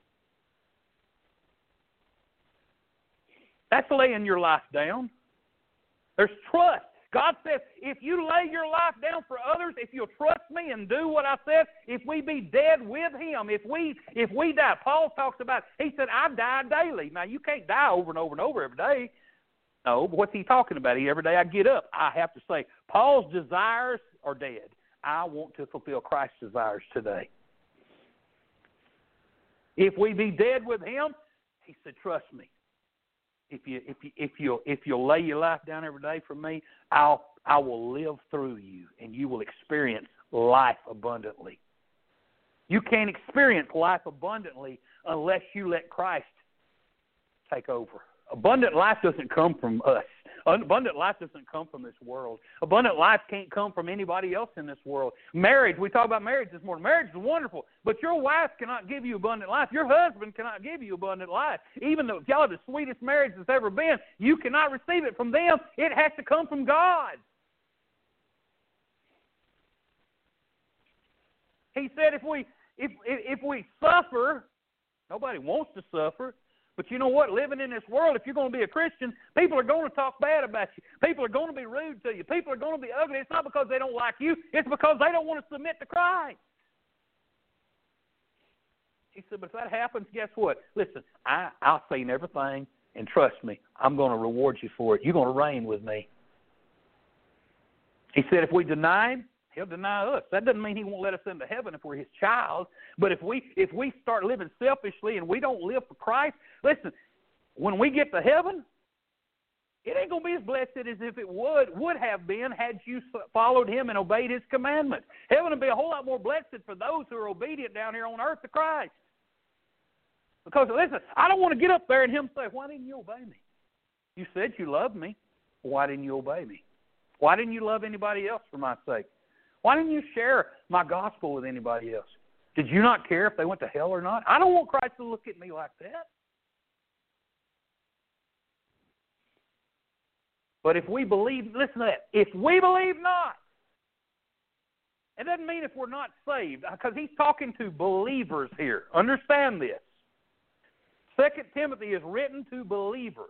That's laying your life down. There's trust. God says, if you lay your life down for others, if you'll trust me and do what I said, if we be dead with Him, if we if we die, Paul talks about, he said, I die daily. Now, you can't die over and over and over every day. No, but what's he talking about? He, every day I get up, I have to say, Paul's desires are dead. I want to fulfill Christ's desires today. If we be dead with Him, he said, trust me. If you if you if you if you'll lay your life down every day for me, I'll I will live through you, and you will experience life abundantly. You can't experience life abundantly unless you let Christ take over. Abundant life doesn't come from us. Abundant life doesn't come from this world. Abundant life can't come from anybody else in this world. Marriage, we talked about marriage this morning. Marriage is wonderful, but your wife cannot give you abundant life. Your husband cannot give you abundant life. Even though y'all are the sweetest marriage that's ever been, you cannot receive it from them. It has to come from God. He said if we if if we suffer, nobody wants to suffer. But you know what? Living in this world, if you're going to be a Christian, people are going to talk bad about you. People are going to be rude to you. People are going to be ugly. It's not because they don't like you. It's because they don't want to submit to Christ. He said, but if that happens, guess what? Listen, I, I'll say everything, and trust me, I'm going to reward you for it. You're going to reign with me. He said, if we deny Him, He'll deny us. That doesn't mean He won't let us into heaven if we're His child. But if we if we start living selfishly and we don't live for Christ, listen, when we get to heaven, it ain't going to be as blessed as if it would would have been had you followed Him and obeyed His commandments. Heaven will be a whole lot more blessed for those who are obedient down here on earth to Christ. Because, listen, I don't want to get up there and Him say, why didn't you obey me? You said you loved me. Why didn't you obey me? Why didn't you love anybody else for my sake? Why didn't you share my gospel with anybody else? Did you not care if they went to hell or not? I don't want Christ to look at me like that. But if we believe, listen to that, if we believe not, it doesn't mean if we're not saved, because he's talking to believers here. Understand this. Second Timothy is written to believers.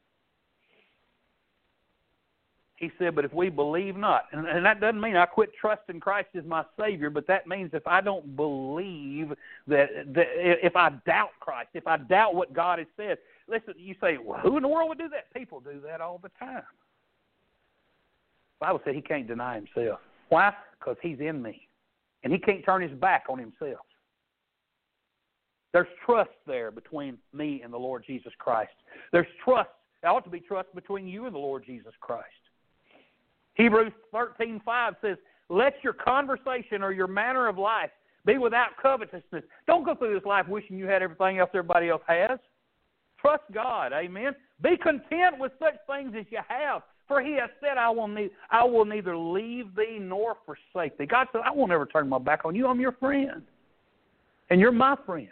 He said, but if we believe not, and, and that doesn't mean I quit trusting Christ as my Savior, but that means if I don't believe, that, that if I doubt Christ, if I doubt what God has said, listen, you say, well, who in the world would do that? People do that all the time. The Bible said He can't deny Himself. Why? Because He's in me, and He can't turn His back on Himself. There's trust there between me and the Lord Jesus Christ. There's trust. There ought to be trust between you and the Lord Jesus Christ. Hebrews thirteen five says, let your conversation or your manner of life be without covetousness. Don't go through this life wishing you had everything else everybody else has. Trust God, amen. Be content with such things as you have. For he has said, I will, ne- I will neither leave thee nor forsake thee. God said, I won't ever turn my back on you. I'm your friend. And you're my friend.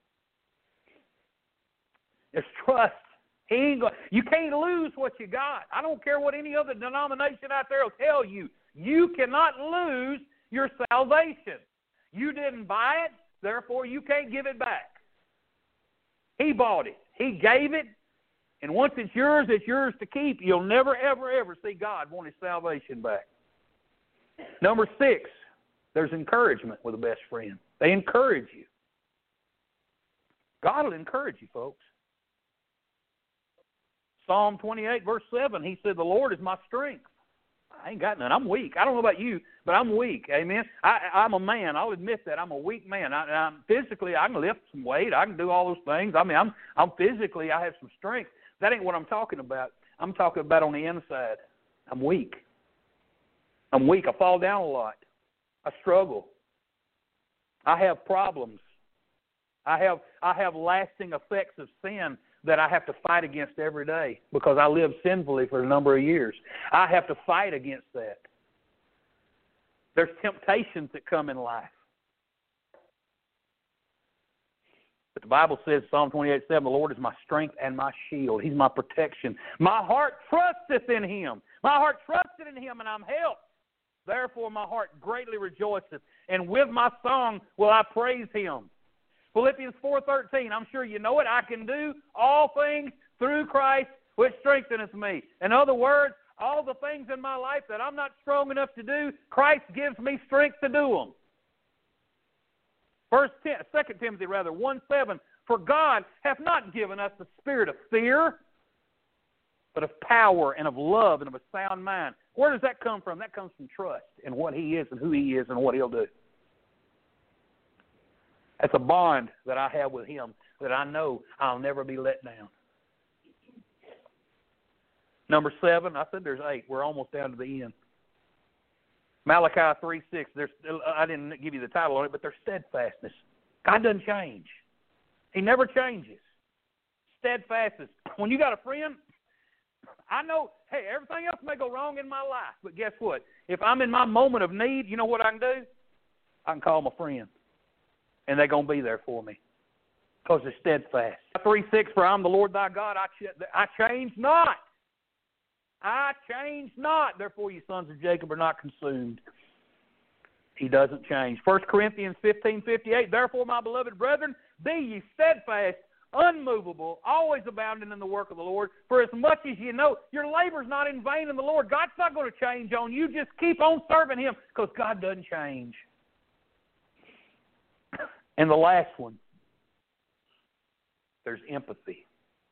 It's trust. He ain't go- you can't lose what you got. I don't care what any other denomination out there will tell you. You cannot lose your salvation. You didn't buy it, therefore you can't give it back. He bought it. He gave it. And once it's yours, it's yours to keep. You'll never, ever, ever see God want his salvation back. Number six, there's encouragement with a best friend. They encourage you. God will encourage you, folks. Psalm twenty-eight, verse seven, he said, the Lord is my strength. I ain't got none. I'm weak. I don't know about you, but I'm weak. Amen. I, I'm a man. I'll admit that. I'm a weak man. I, I'm physically, I can lift some weight. I can do all those things. I mean, I'm, I'm physically, I have some strength. That ain't what I'm talking about. I'm talking about on the inside. I'm weak. I'm weak. I fall down a lot. I struggle. I have problems. I have I have lasting effects of sin that I have to fight against every day because I lived sinfully for a number of years. I have to fight against that. There's temptations that come in life. But the Bible says, Psalm twenty-eight seven, the Lord is my strength and my shield. He's my protection. My heart trusteth in him. My heart trusted in him, and I'm helped. Therefore my heart greatly rejoiceth, and with my song will I praise him. Philippians four thirteen, I'm sure you know it. I can do all things through Christ, which strengtheneth me. In other words, all the things in my life that I'm not strong enough to do, Christ gives me strength to do them. First, Second Timothy, rather, one seven, for God hath not given us the spirit of fear, but of power and of love and of a sound mind. Where does that come from? That comes from trust in what he is and who he is and what he'll do. That's a bond that I have with him that I know I'll never be let down. Number seven, I said there's eight. We're almost down to the end. Malachi three six, there's, I didn't give you the title on it, but there's steadfastness. God doesn't change. He never changes. Steadfastness. When you got a friend, I know, hey, everything else may go wrong in my life, but guess what? If I'm in my moment of need, you know what I can do? I can call my friend, and they're going to be there for me because they're steadfast. three six, for I'm the Lord thy God, I, ch- I change not. I change not, therefore you sons of Jacob are not consumed. He doesn't change. First Corinthians fifteen fifty-eight, therefore, my beloved brethren, be ye steadfast, unmovable, always abounding in the work of the Lord, for as much as you know, your labor's not in vain in the Lord. God's not going to change on you. Just keep on serving him because God doesn't change. And the last one, there's empathy.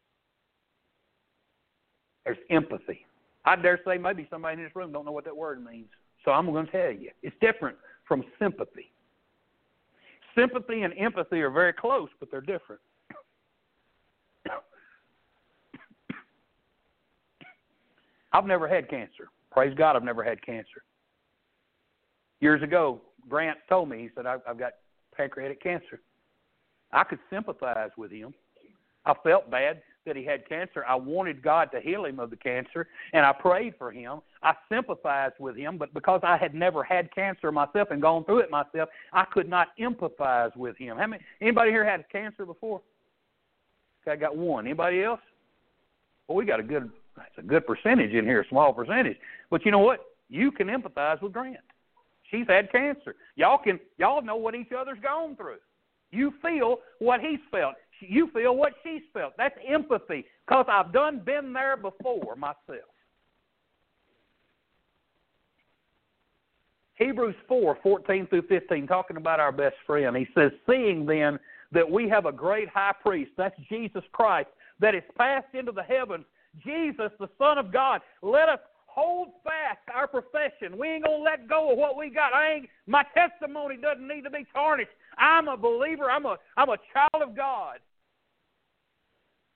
There's empathy. I dare say maybe somebody in this room don't know what that word means. So I'm going to tell you. It's different from sympathy. Sympathy and empathy are very close, but they're different. I've never had cancer. Praise God, I've never had cancer. Years ago, Grant told me, he said, I've, I've got pancreatic cancer. I could sympathize with him. I felt bad that he had cancer. I wanted God to heal him of the cancer, and I prayed for him. I sympathized with him, but because I had never had cancer myself and gone through it myself, I could not empathize with him. How many? Anybody here had cancer before? Okay, I got one. Anybody else? Well, we got a good, it's a good percentage in here, a small percentage. But you know what? You can empathize with Grant. She's had cancer. Y'all can, y'all know what each other's gone through. You feel what he's felt. You feel what she's felt. That's empathy, because I've done been there before myself. Hebrews four, fourteen through fifteen, talking about our best friend. He says, seeing then that we have a great high priest, that's Jesus Christ, that is passed into the heavens, Jesus, the Son of God, let us hold fast our profession. We ain't going to let go of what we got. I ain't, my testimony doesn't need to be tarnished. I'm a believer. I'm a, I'm a child of God.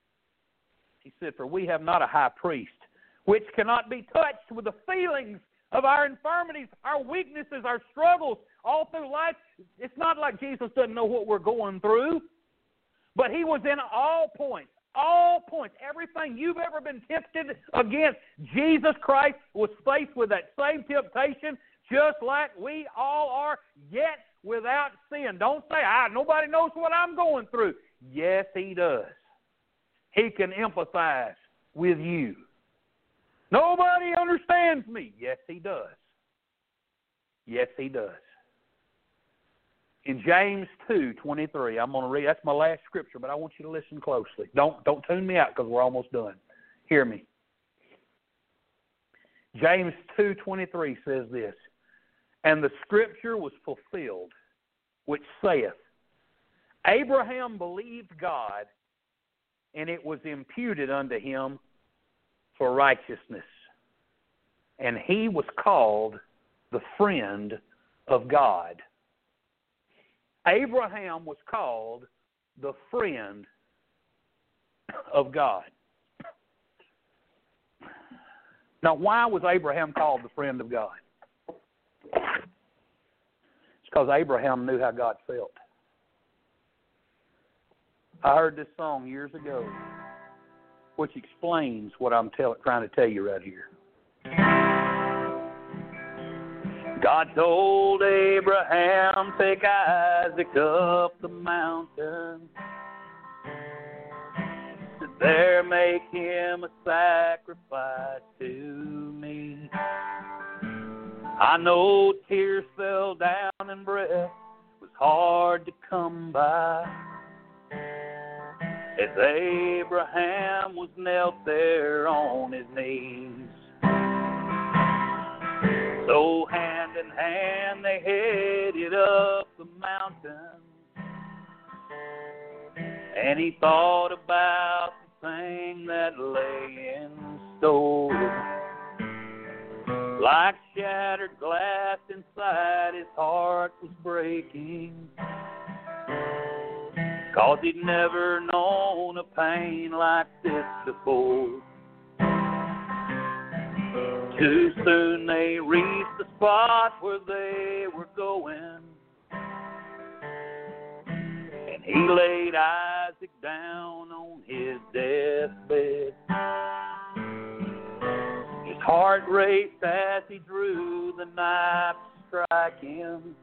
He said, for we have not a high priest, which cannot be touched with the feelings of our infirmities, our weaknesses, our struggles all through life. It's not like Jesus doesn't know what we're going through, but he was in all points, all points, everything you've ever been tempted against. Jesus Christ was faced with that same temptation just like we all are, yet without sin. Don't say, ah, nobody knows what I'm going through. Yes, he does. He can empathize with you. Nobody understands me. Yes, he does. Yes, he does. In James two twenty-three, I'm going to read. That's my last scripture, but I want you to listen closely. Don't don't tune me out because we're almost done. Hear me. James two twenty-three says this, and the scripture was fulfilled, which saith, Abraham believed God, and it was imputed unto him for righteousness. And he was called the friend of God. Abraham was called the friend of God. Now, why was Abraham called the friend of God? It's because Abraham knew how God felt. I heard this song years ago, which explains what I'm tell, trying to tell you right here. God told Abraham, take Isaac up the mountain, to there make him a sacrifice to me. I know tears fell down and breath was hard to come by, as Abraham was knelt there on his knees. So hand in hand they headed up the mountain, and he thought about the thing that lay in store. Like shattered glass inside, his heart was breaking, 'cause he'd never known a pain like this before. Too soon they reached the spot where they were going, and he laid Isaac down on his deathbed. His heart raced as he drew the knife to strike him,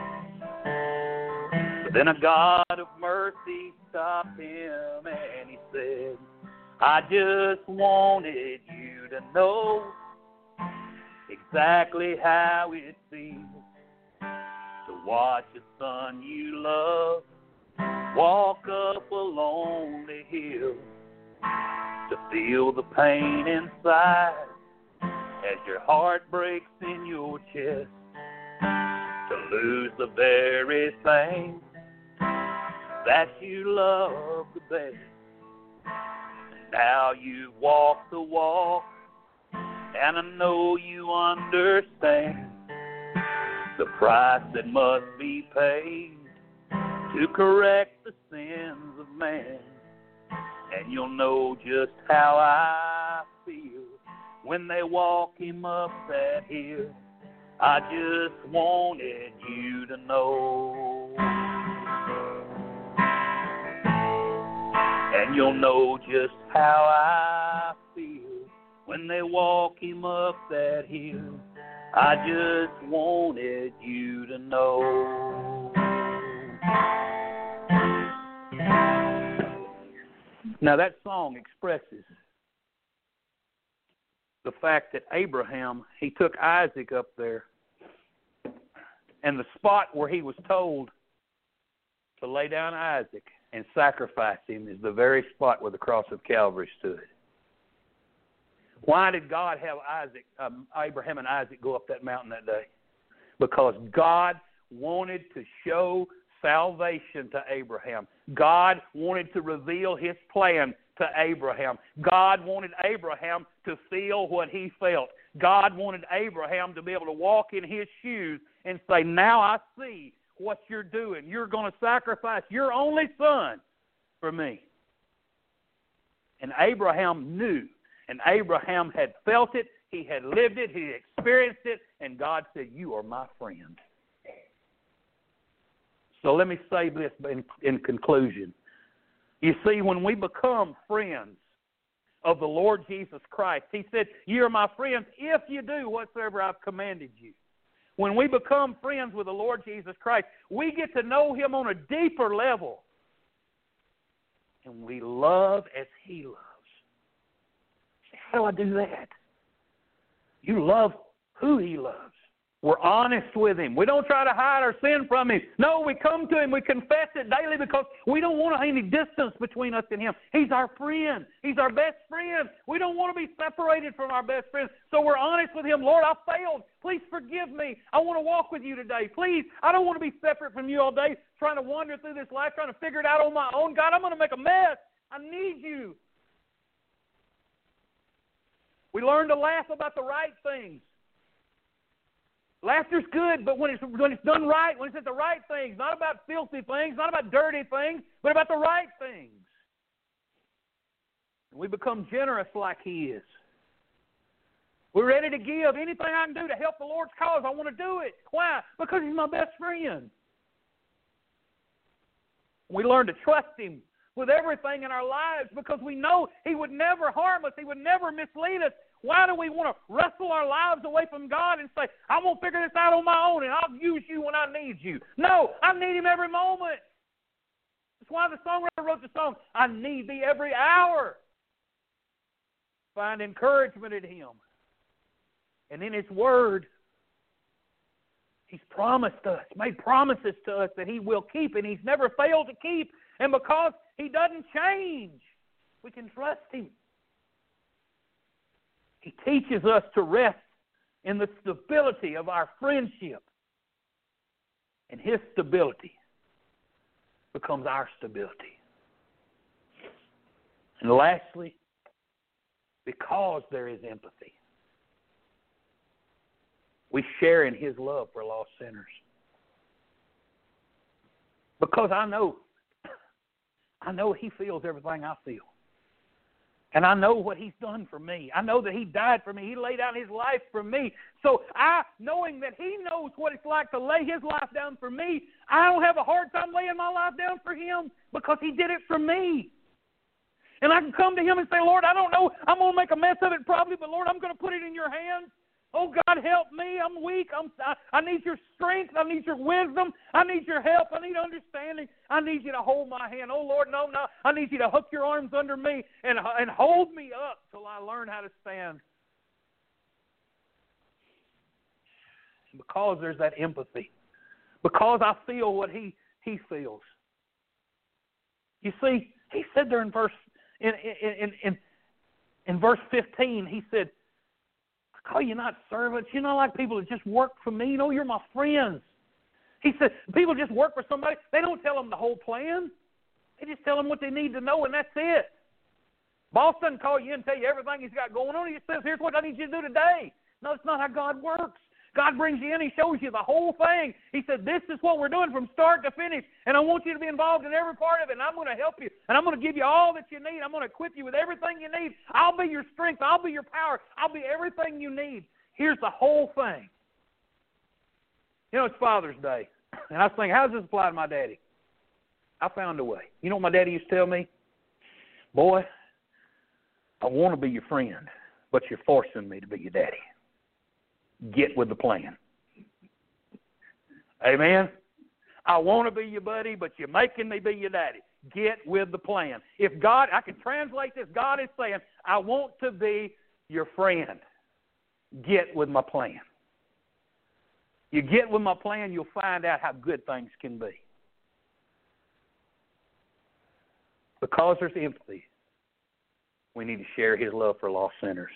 but then a God of mercy stopped him, and he said, I just wanted you to know exactly how it feels to watch a son you love walk up a lonely hill, to feel the pain inside as your heart breaks in your chest, to lose the very thing that you love the best. And now you walk the walk, and I know you understand the price that must be paid to correct the sins of man. And you'll know just how I feel when they walk him up that hill. I just wanted you to know. And you'll know just how I feel when they walk him up that hill. I just wanted you to know. Now that song expresses the fact that Abraham, he took Isaac up there, and the spot where he was told to lay down Isaac and sacrifice him is the very spot where the cross of Calvary stood. Why did God have Isaac, um, Abraham and Isaac go up that mountain that day? Because God wanted to show salvation to Abraham. God wanted to reveal his plan to Abraham. God wanted Abraham to feel what he felt. God wanted Abraham to be able to walk in his shoes and say, now I see what you're doing. You're going to sacrifice your only son for me. And Abraham knew, and Abraham had felt it, He had lived it. He experienced it. And God said, you are my friend. So let me say this in, in conclusion. You see, when we become friends of the Lord Jesus Christ, He said, you are my friends if you do whatsoever I've commanded you. When we become friends with the Lord Jesus Christ, we get to know Him on a deeper level. And we love as He loves. How do I do that? You love who He loves. We're honest with Him. We don't try to hide our sin from Him. No, we come to Him. We confess it daily because we don't want any distance between us and Him. He's our friend. He's our best friend. We don't want to be separated from our best friend. So we're honest with Him. Lord, I failed. Please forgive me. I want to walk with you today. Please, I don't want to be separate from you all day, trying to wander through this life, trying to figure it out on my own. God, I'm going to make a mess. I need you. We learn to laugh about the right things. Laughter's good, but when it's when it's done right, when it's at the right things, not about filthy things, not about dirty things, but about the right things. And we become generous like He is. We're ready to give anything I can do to help the Lord's cause. I want to do it. Why? Because He's my best friend. We learn to trust Him with everything in our lives because we know He would never harm us. He would never mislead us. Why do we want to wrestle our lives away from God and say, I'm going to figure this out on my own and I'll use you when I need you? No, I need Him every moment. That's why the songwriter wrote the song, I need Thee every hour. Find encouragement in Him. And in His Word, He's promised us, made promises to us that He will keep, and He's never failed to keep. And because He doesn't change, we can trust Him. He teaches us to rest in the stability of our friendship. And His stability becomes our stability. And lastly, because there is empathy, we share in His love for lost sinners. Because I know, I know He feels everything I feel. And I know what He's done for me. I know that He died for me. He laid down His life for me. So I, knowing that He knows what it's like to lay His life down for me, I don't have a hard time laying my life down for Him because He did it for me. And I can come to Him and say, Lord, I don't know. I'm going to make a mess of it probably, but Lord, I'm going to put it in your hands. Oh, God, help me. I'm weak. I'm, I, I need your strength. I need your wisdom. I need your help. I need understanding. I need you to hold my hand. Oh, Lord, no, no. I need you to hook your arms under me and, and hold me up till I learn how to stand. Because there's that empathy. Because I feel what he, he feels. You see, he said there in verse in in, in, in verse fifteen, he said, call you not servants. You're not like people that just work for me. No, you're my friends. He said, people just work for somebody. They don't tell them the whole plan. They just tell them what they need to know, and that's it. Boss doesn't call you and tell you everything he's got going on. He just says, here's what I need you to do today. No, it's not how God works. God brings you in. He shows you the whole thing. He said, this is what we're doing from start to finish, and I want you to be involved in every part of it, and I'm going to help you, and I'm going to give you all that you need. I'm going to equip you with everything you need. I'll be your strength. I'll be your power. I'll be everything you need. Here's the whole thing. You know, it's Father's Day, and I was thinking, how does this apply to my daddy? I found a way. You know what my daddy used to tell me? Boy, I want to be your friend, but you're forcing me to be your daddy. Get with the plan. Amen? I want to be your buddy, but you're making me be your daddy. Get with the plan. If God, I can translate this, God is saying, I want to be your friend. Get with my plan. You get with my plan, you'll find out how good things can be. Because there's empathy, we need to share His love for lost sinners.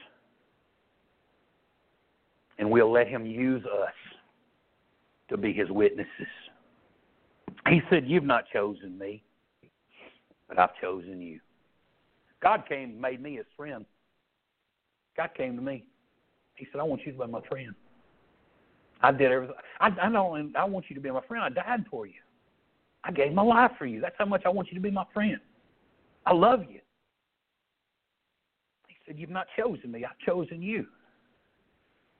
And we'll let Him use us to be His witnesses. He said, you've not chosen me, but I've chosen you. God came and made me His friend. God came to me. He said, I want you to be my friend. I did everything. I, I, don't, I want you to be my friend. I died for you. I gave my life for you. That's how much I want you to be my friend. I love you. He said, you've not chosen me. I've chosen you.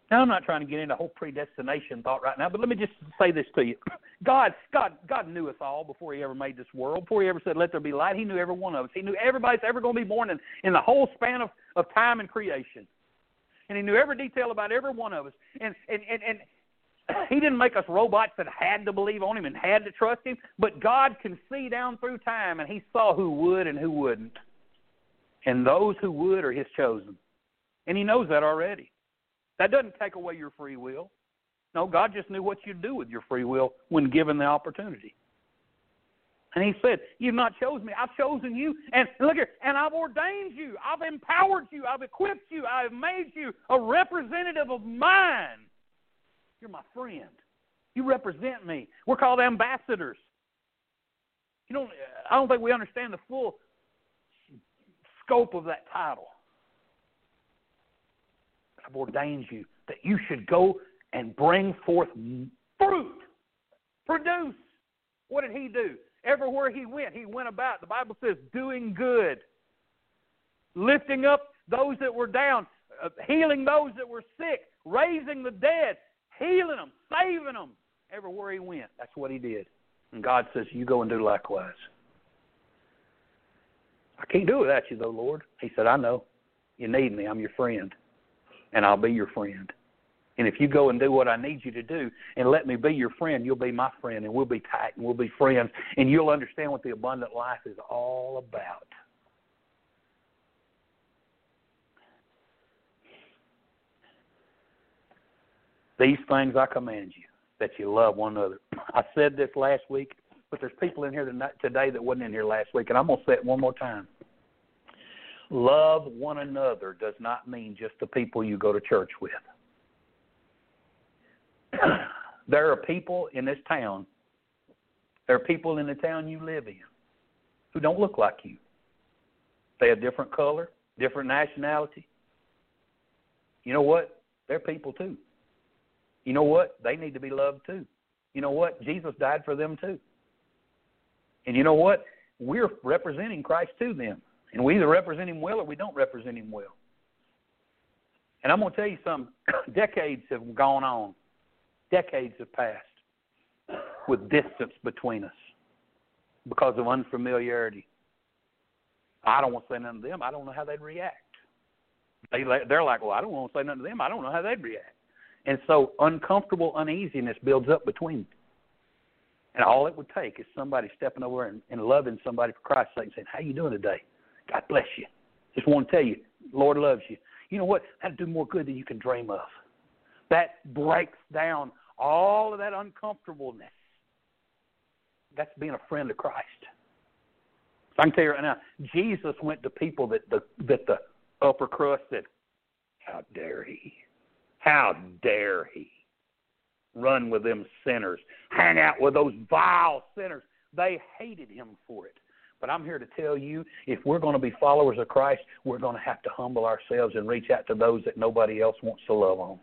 Now, I'm not trying to get into a whole predestination thought right now, but let me just say this to you. God, God, God knew us all before He ever made this world. Before He ever said, let there be light, He knew every one of us. He knew everybody's ever going to be born in, in the whole span of, of time and creation. And He knew every detail about every one of us. And, and, and, and He didn't make us robots that had to believe on Him and had to trust Him, but God can see down through time, and He saw who would and who wouldn't. And those who would are His chosen. And He knows that already. That doesn't take away your free will. No, God just knew what you'd do with your free will when given the opportunity. And He said, you've not chosen me. I've chosen you. And look here, and I've ordained you. I've empowered you. I've equipped you. I've made you a representative of mine. You're my friend. You represent me. We're called ambassadors. You know, I don't think we understand the full scope of that title. I've ordained you that you should go and bring forth fruit. Produce. What did He do? Everywhere He went, He went about, the Bible says, doing good. Lifting up those that were down. Uh, healing those that were sick. Raising the dead. Healing them. Saving them. Everywhere He went, that's what He did. And God says, you go and do likewise. I can't do it without you, though, Lord. He said, I know. You need me. I'm your friend. And I'll be your friend. And if you go and do what I need you to do and let me be your friend, you'll be my friend, and we'll be tight, and we'll be friends, and you'll understand what the abundant life is all about. These things I command you, that you love one another. I said this last week, but there's people in here today that wasn't in here last week, and I'm going to say it one more time. Love one another does not mean just the people you go to church with. There are people in this town, there are people in the town you live in who don't look like you. They have different color, different nationality. You know what? They're people too. You know what? They need to be loved too. You know what? Jesus died for them too. And you know what? We're representing Christ to them. And we either represent Him well or we don't represent Him well. And I'm going to tell you something. Decades have gone on. Decades have passed with distance between us because of unfamiliarity. I don't want to say nothing to them. I don't know how they'd react. They, they're like, well, I don't want to say nothing to them. I don't know how they'd react. And so uncomfortable uneasiness builds up between them. And all it would take is somebody stepping over and, and loving somebody for Christ's sake and saying, how you doing today? God bless you. Just want to tell you, Lord loves you. You know what? That'll do more good than you can dream of. That breaks down all of that uncomfortableness. That's being a friend of Christ. So I can tell you right now, Jesus went to people that the, that the upper crust said, how dare he? How dare he run with them sinners, hang out with those vile sinners? They hated him for it. But I'm here to tell you, if we're going to be followers of Christ, we're going to have to humble ourselves and reach out to those that nobody else wants to love on.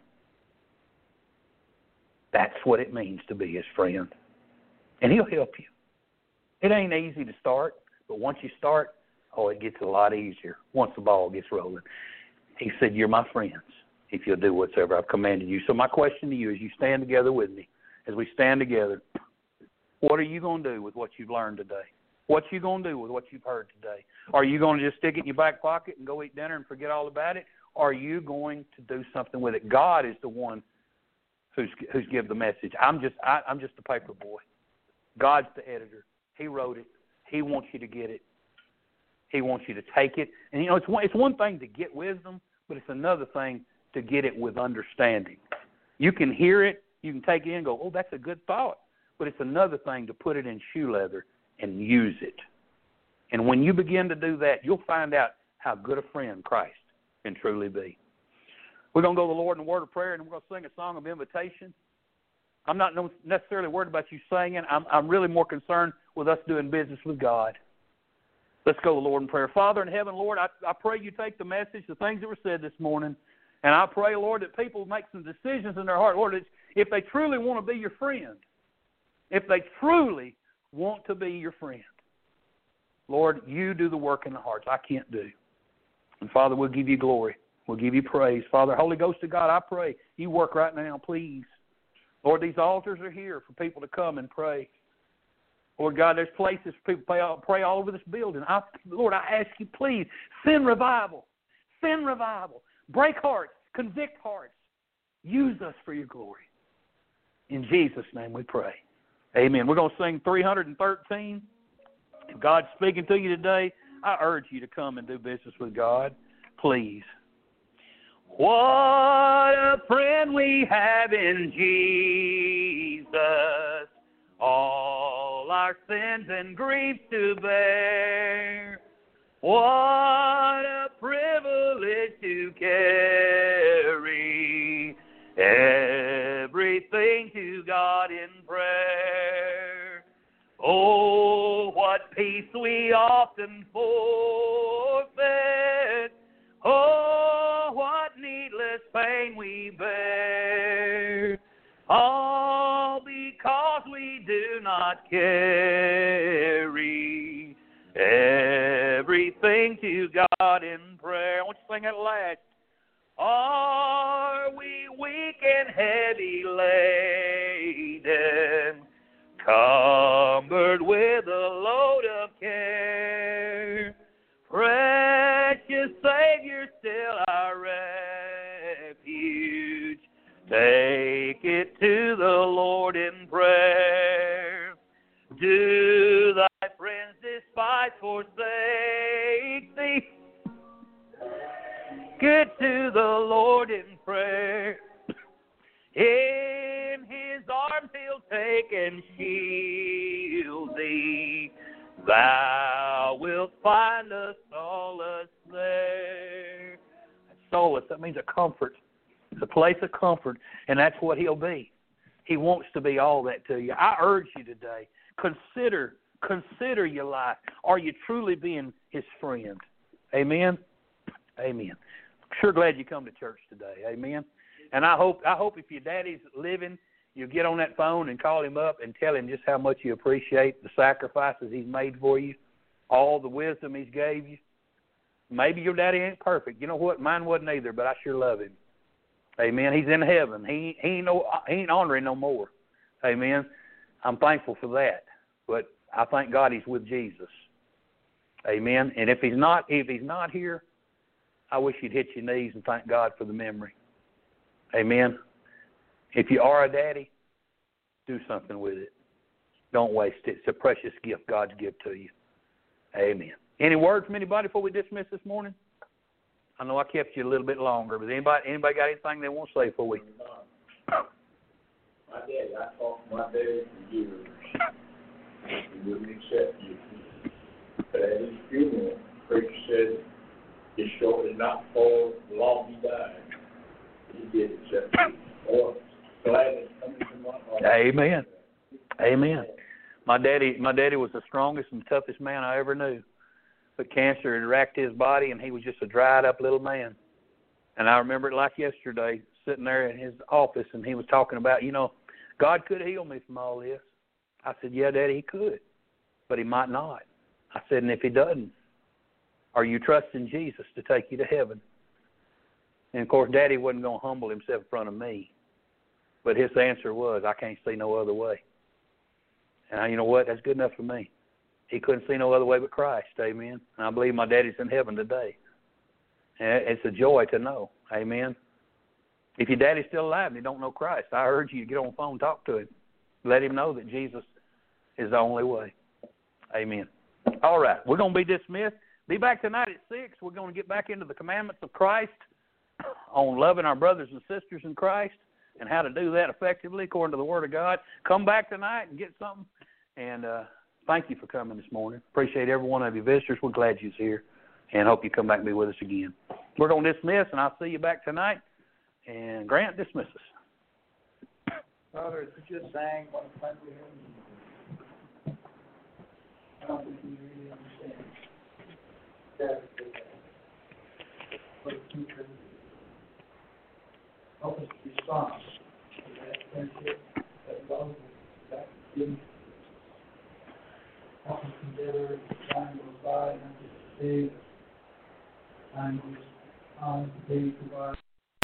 That's what it means to be His friend. And He'll help you. It ain't easy to start, but once you start, oh, it gets a lot easier once the ball gets rolling. He said, you're my friends if you'll do whatsoever I've commanded you. So my question to you is, you stand together with me. As we stand together, what are you going to do with what you've learned today? What you going to do with what you've heard today? Are you going to just stick it in your back pocket and go eat dinner and forget all about it? Or are you going to do something with it? God is the one who's who's give the message. I'm just I, I'm just the paper boy. God's the editor. He wrote it. He wants you to get it. He wants you to take it. And, you know, it's one, it's one thing to get wisdom, but it's another thing to get it with understanding. You can hear it. You can take it in and go, oh, that's a good thought. But it's another thing to put it in shoe leather and use it. And when you begin to do that, you'll find out how good a friend Christ can truly be. We're going to go to the Lord in a word of prayer, and we're going to sing a song of invitation. I'm not necessarily worried about you singing. I'm, I'm really more concerned with us doing business with God. Let's go to the Lord in prayer. Father in heaven, Lord, I, I pray you take the message, the things that were said this morning, and I pray, Lord, that people make some decisions in their heart. Lord, if they truly want to be your friend, if they truly want to be your friend, Lord, you do the work in the hearts I can't do. And, Father, we'll give you glory. We'll give you praise. Father, Holy Ghost of God, I pray you work right now, please. Lord, these altars are here for people to come and pray. Lord God, there's places for people to pray all, pray all over this building. I, Lord, I ask you, please, send revival. Send revival. Break hearts. Convict hearts. Use us for your glory. In Jesus' name we pray. Amen. We're going to sing three hundred thirteen. If God's speaking to you today, I urge you to come and do business with God. Please. What a friend we have in Jesus, all our sins and griefs to bear. What a privilege to carry everything to God in prayer. Oh, what peace we often forfeit. Oh, what needless pain we bear. All because we do not carry everything to God in prayer. I want you to sing that last. Are we weak and heavy laden, cumbered with a load of care? Precious Savior, still our refuge. Take it to the Lord in prayer. Do thy friends despise, forsake thee? Get to the Lord in prayer. In his arms he'll take and shield thee. Thou wilt find a solace there. Solace, that means a comfort. It's a place of comfort, and that's what he'll be. He wants to be all that to you. I urge you today, consider, consider your life. Are you truly being his friend? Amen? Amen. Sure glad you come to church today. Amen. And I hope I hope if your daddy's living, you get on that phone and call him up and tell him just how much you appreciate the sacrifices he's made for you, all the wisdom he's gave you. Maybe your daddy ain't perfect. You know what? Mine wasn't either, but I sure love him. Amen. He's in heaven. He he ain't no he ain't honoring no more. Amen. I'm thankful for that. But I thank God he's with Jesus. Amen. And if he's not if he's not here, I wish you'd hit your knees and thank God for the memory. Amen. If you are a daddy, do something with it. Don't waste it. It's a precious gift God's gift to you. Amen. Any words from anybody before we dismiss this morning? I know I kept you a little bit longer, but anybody anybody got anything they want to say before we? My daddy, I talked to my daddy for years. He wouldn't accept you. But at his funeral, the preacher said, his short is not for long he died. He did accept you. Oh, glad it's coming to my heart. Amen. Amen. My daddy, my daddy was the strongest and toughest man I ever knew. But cancer had racked his body, and he was just a dried-up little man. And I remember it like yesterday, sitting there in his office, and he was talking about, you know, God could heal me from all this. I said, yeah, Daddy, he could, but he might not. I said, and if he doesn't, are you trusting Jesus to take you to heaven? And, of course, Daddy wasn't going to humble himself in front of me. But his answer was, I can't see no other way. And you know what? That's good enough for me. He couldn't see no other way but Christ, amen. And I believe my daddy's in heaven today. And it's a joy to know, amen. If your daddy's still alive and you don't know Christ, I urge you to get on the phone and talk to him. Let him know that Jesus is the only way. Amen. All right, we're going to be dismissed. Be back tonight at six. We're going to get back into the commandments of Christ on loving our brothers and sisters in Christ and how to do that effectively according to the Word of God. Come back tonight and get something. And uh, thank you for coming this morning. Appreciate every one of you visitors. We're glad you're here and hope you come back and be with us again. We're going to dismiss, and I'll see you back tonight. And Grant, dismiss us. Father, as we just sang, what a fun we had. I don't think we really understand that. What a future. Help us to respond to that friendship, that love, that giving. Help us together as time goes by, not just today, but time goes on. they provide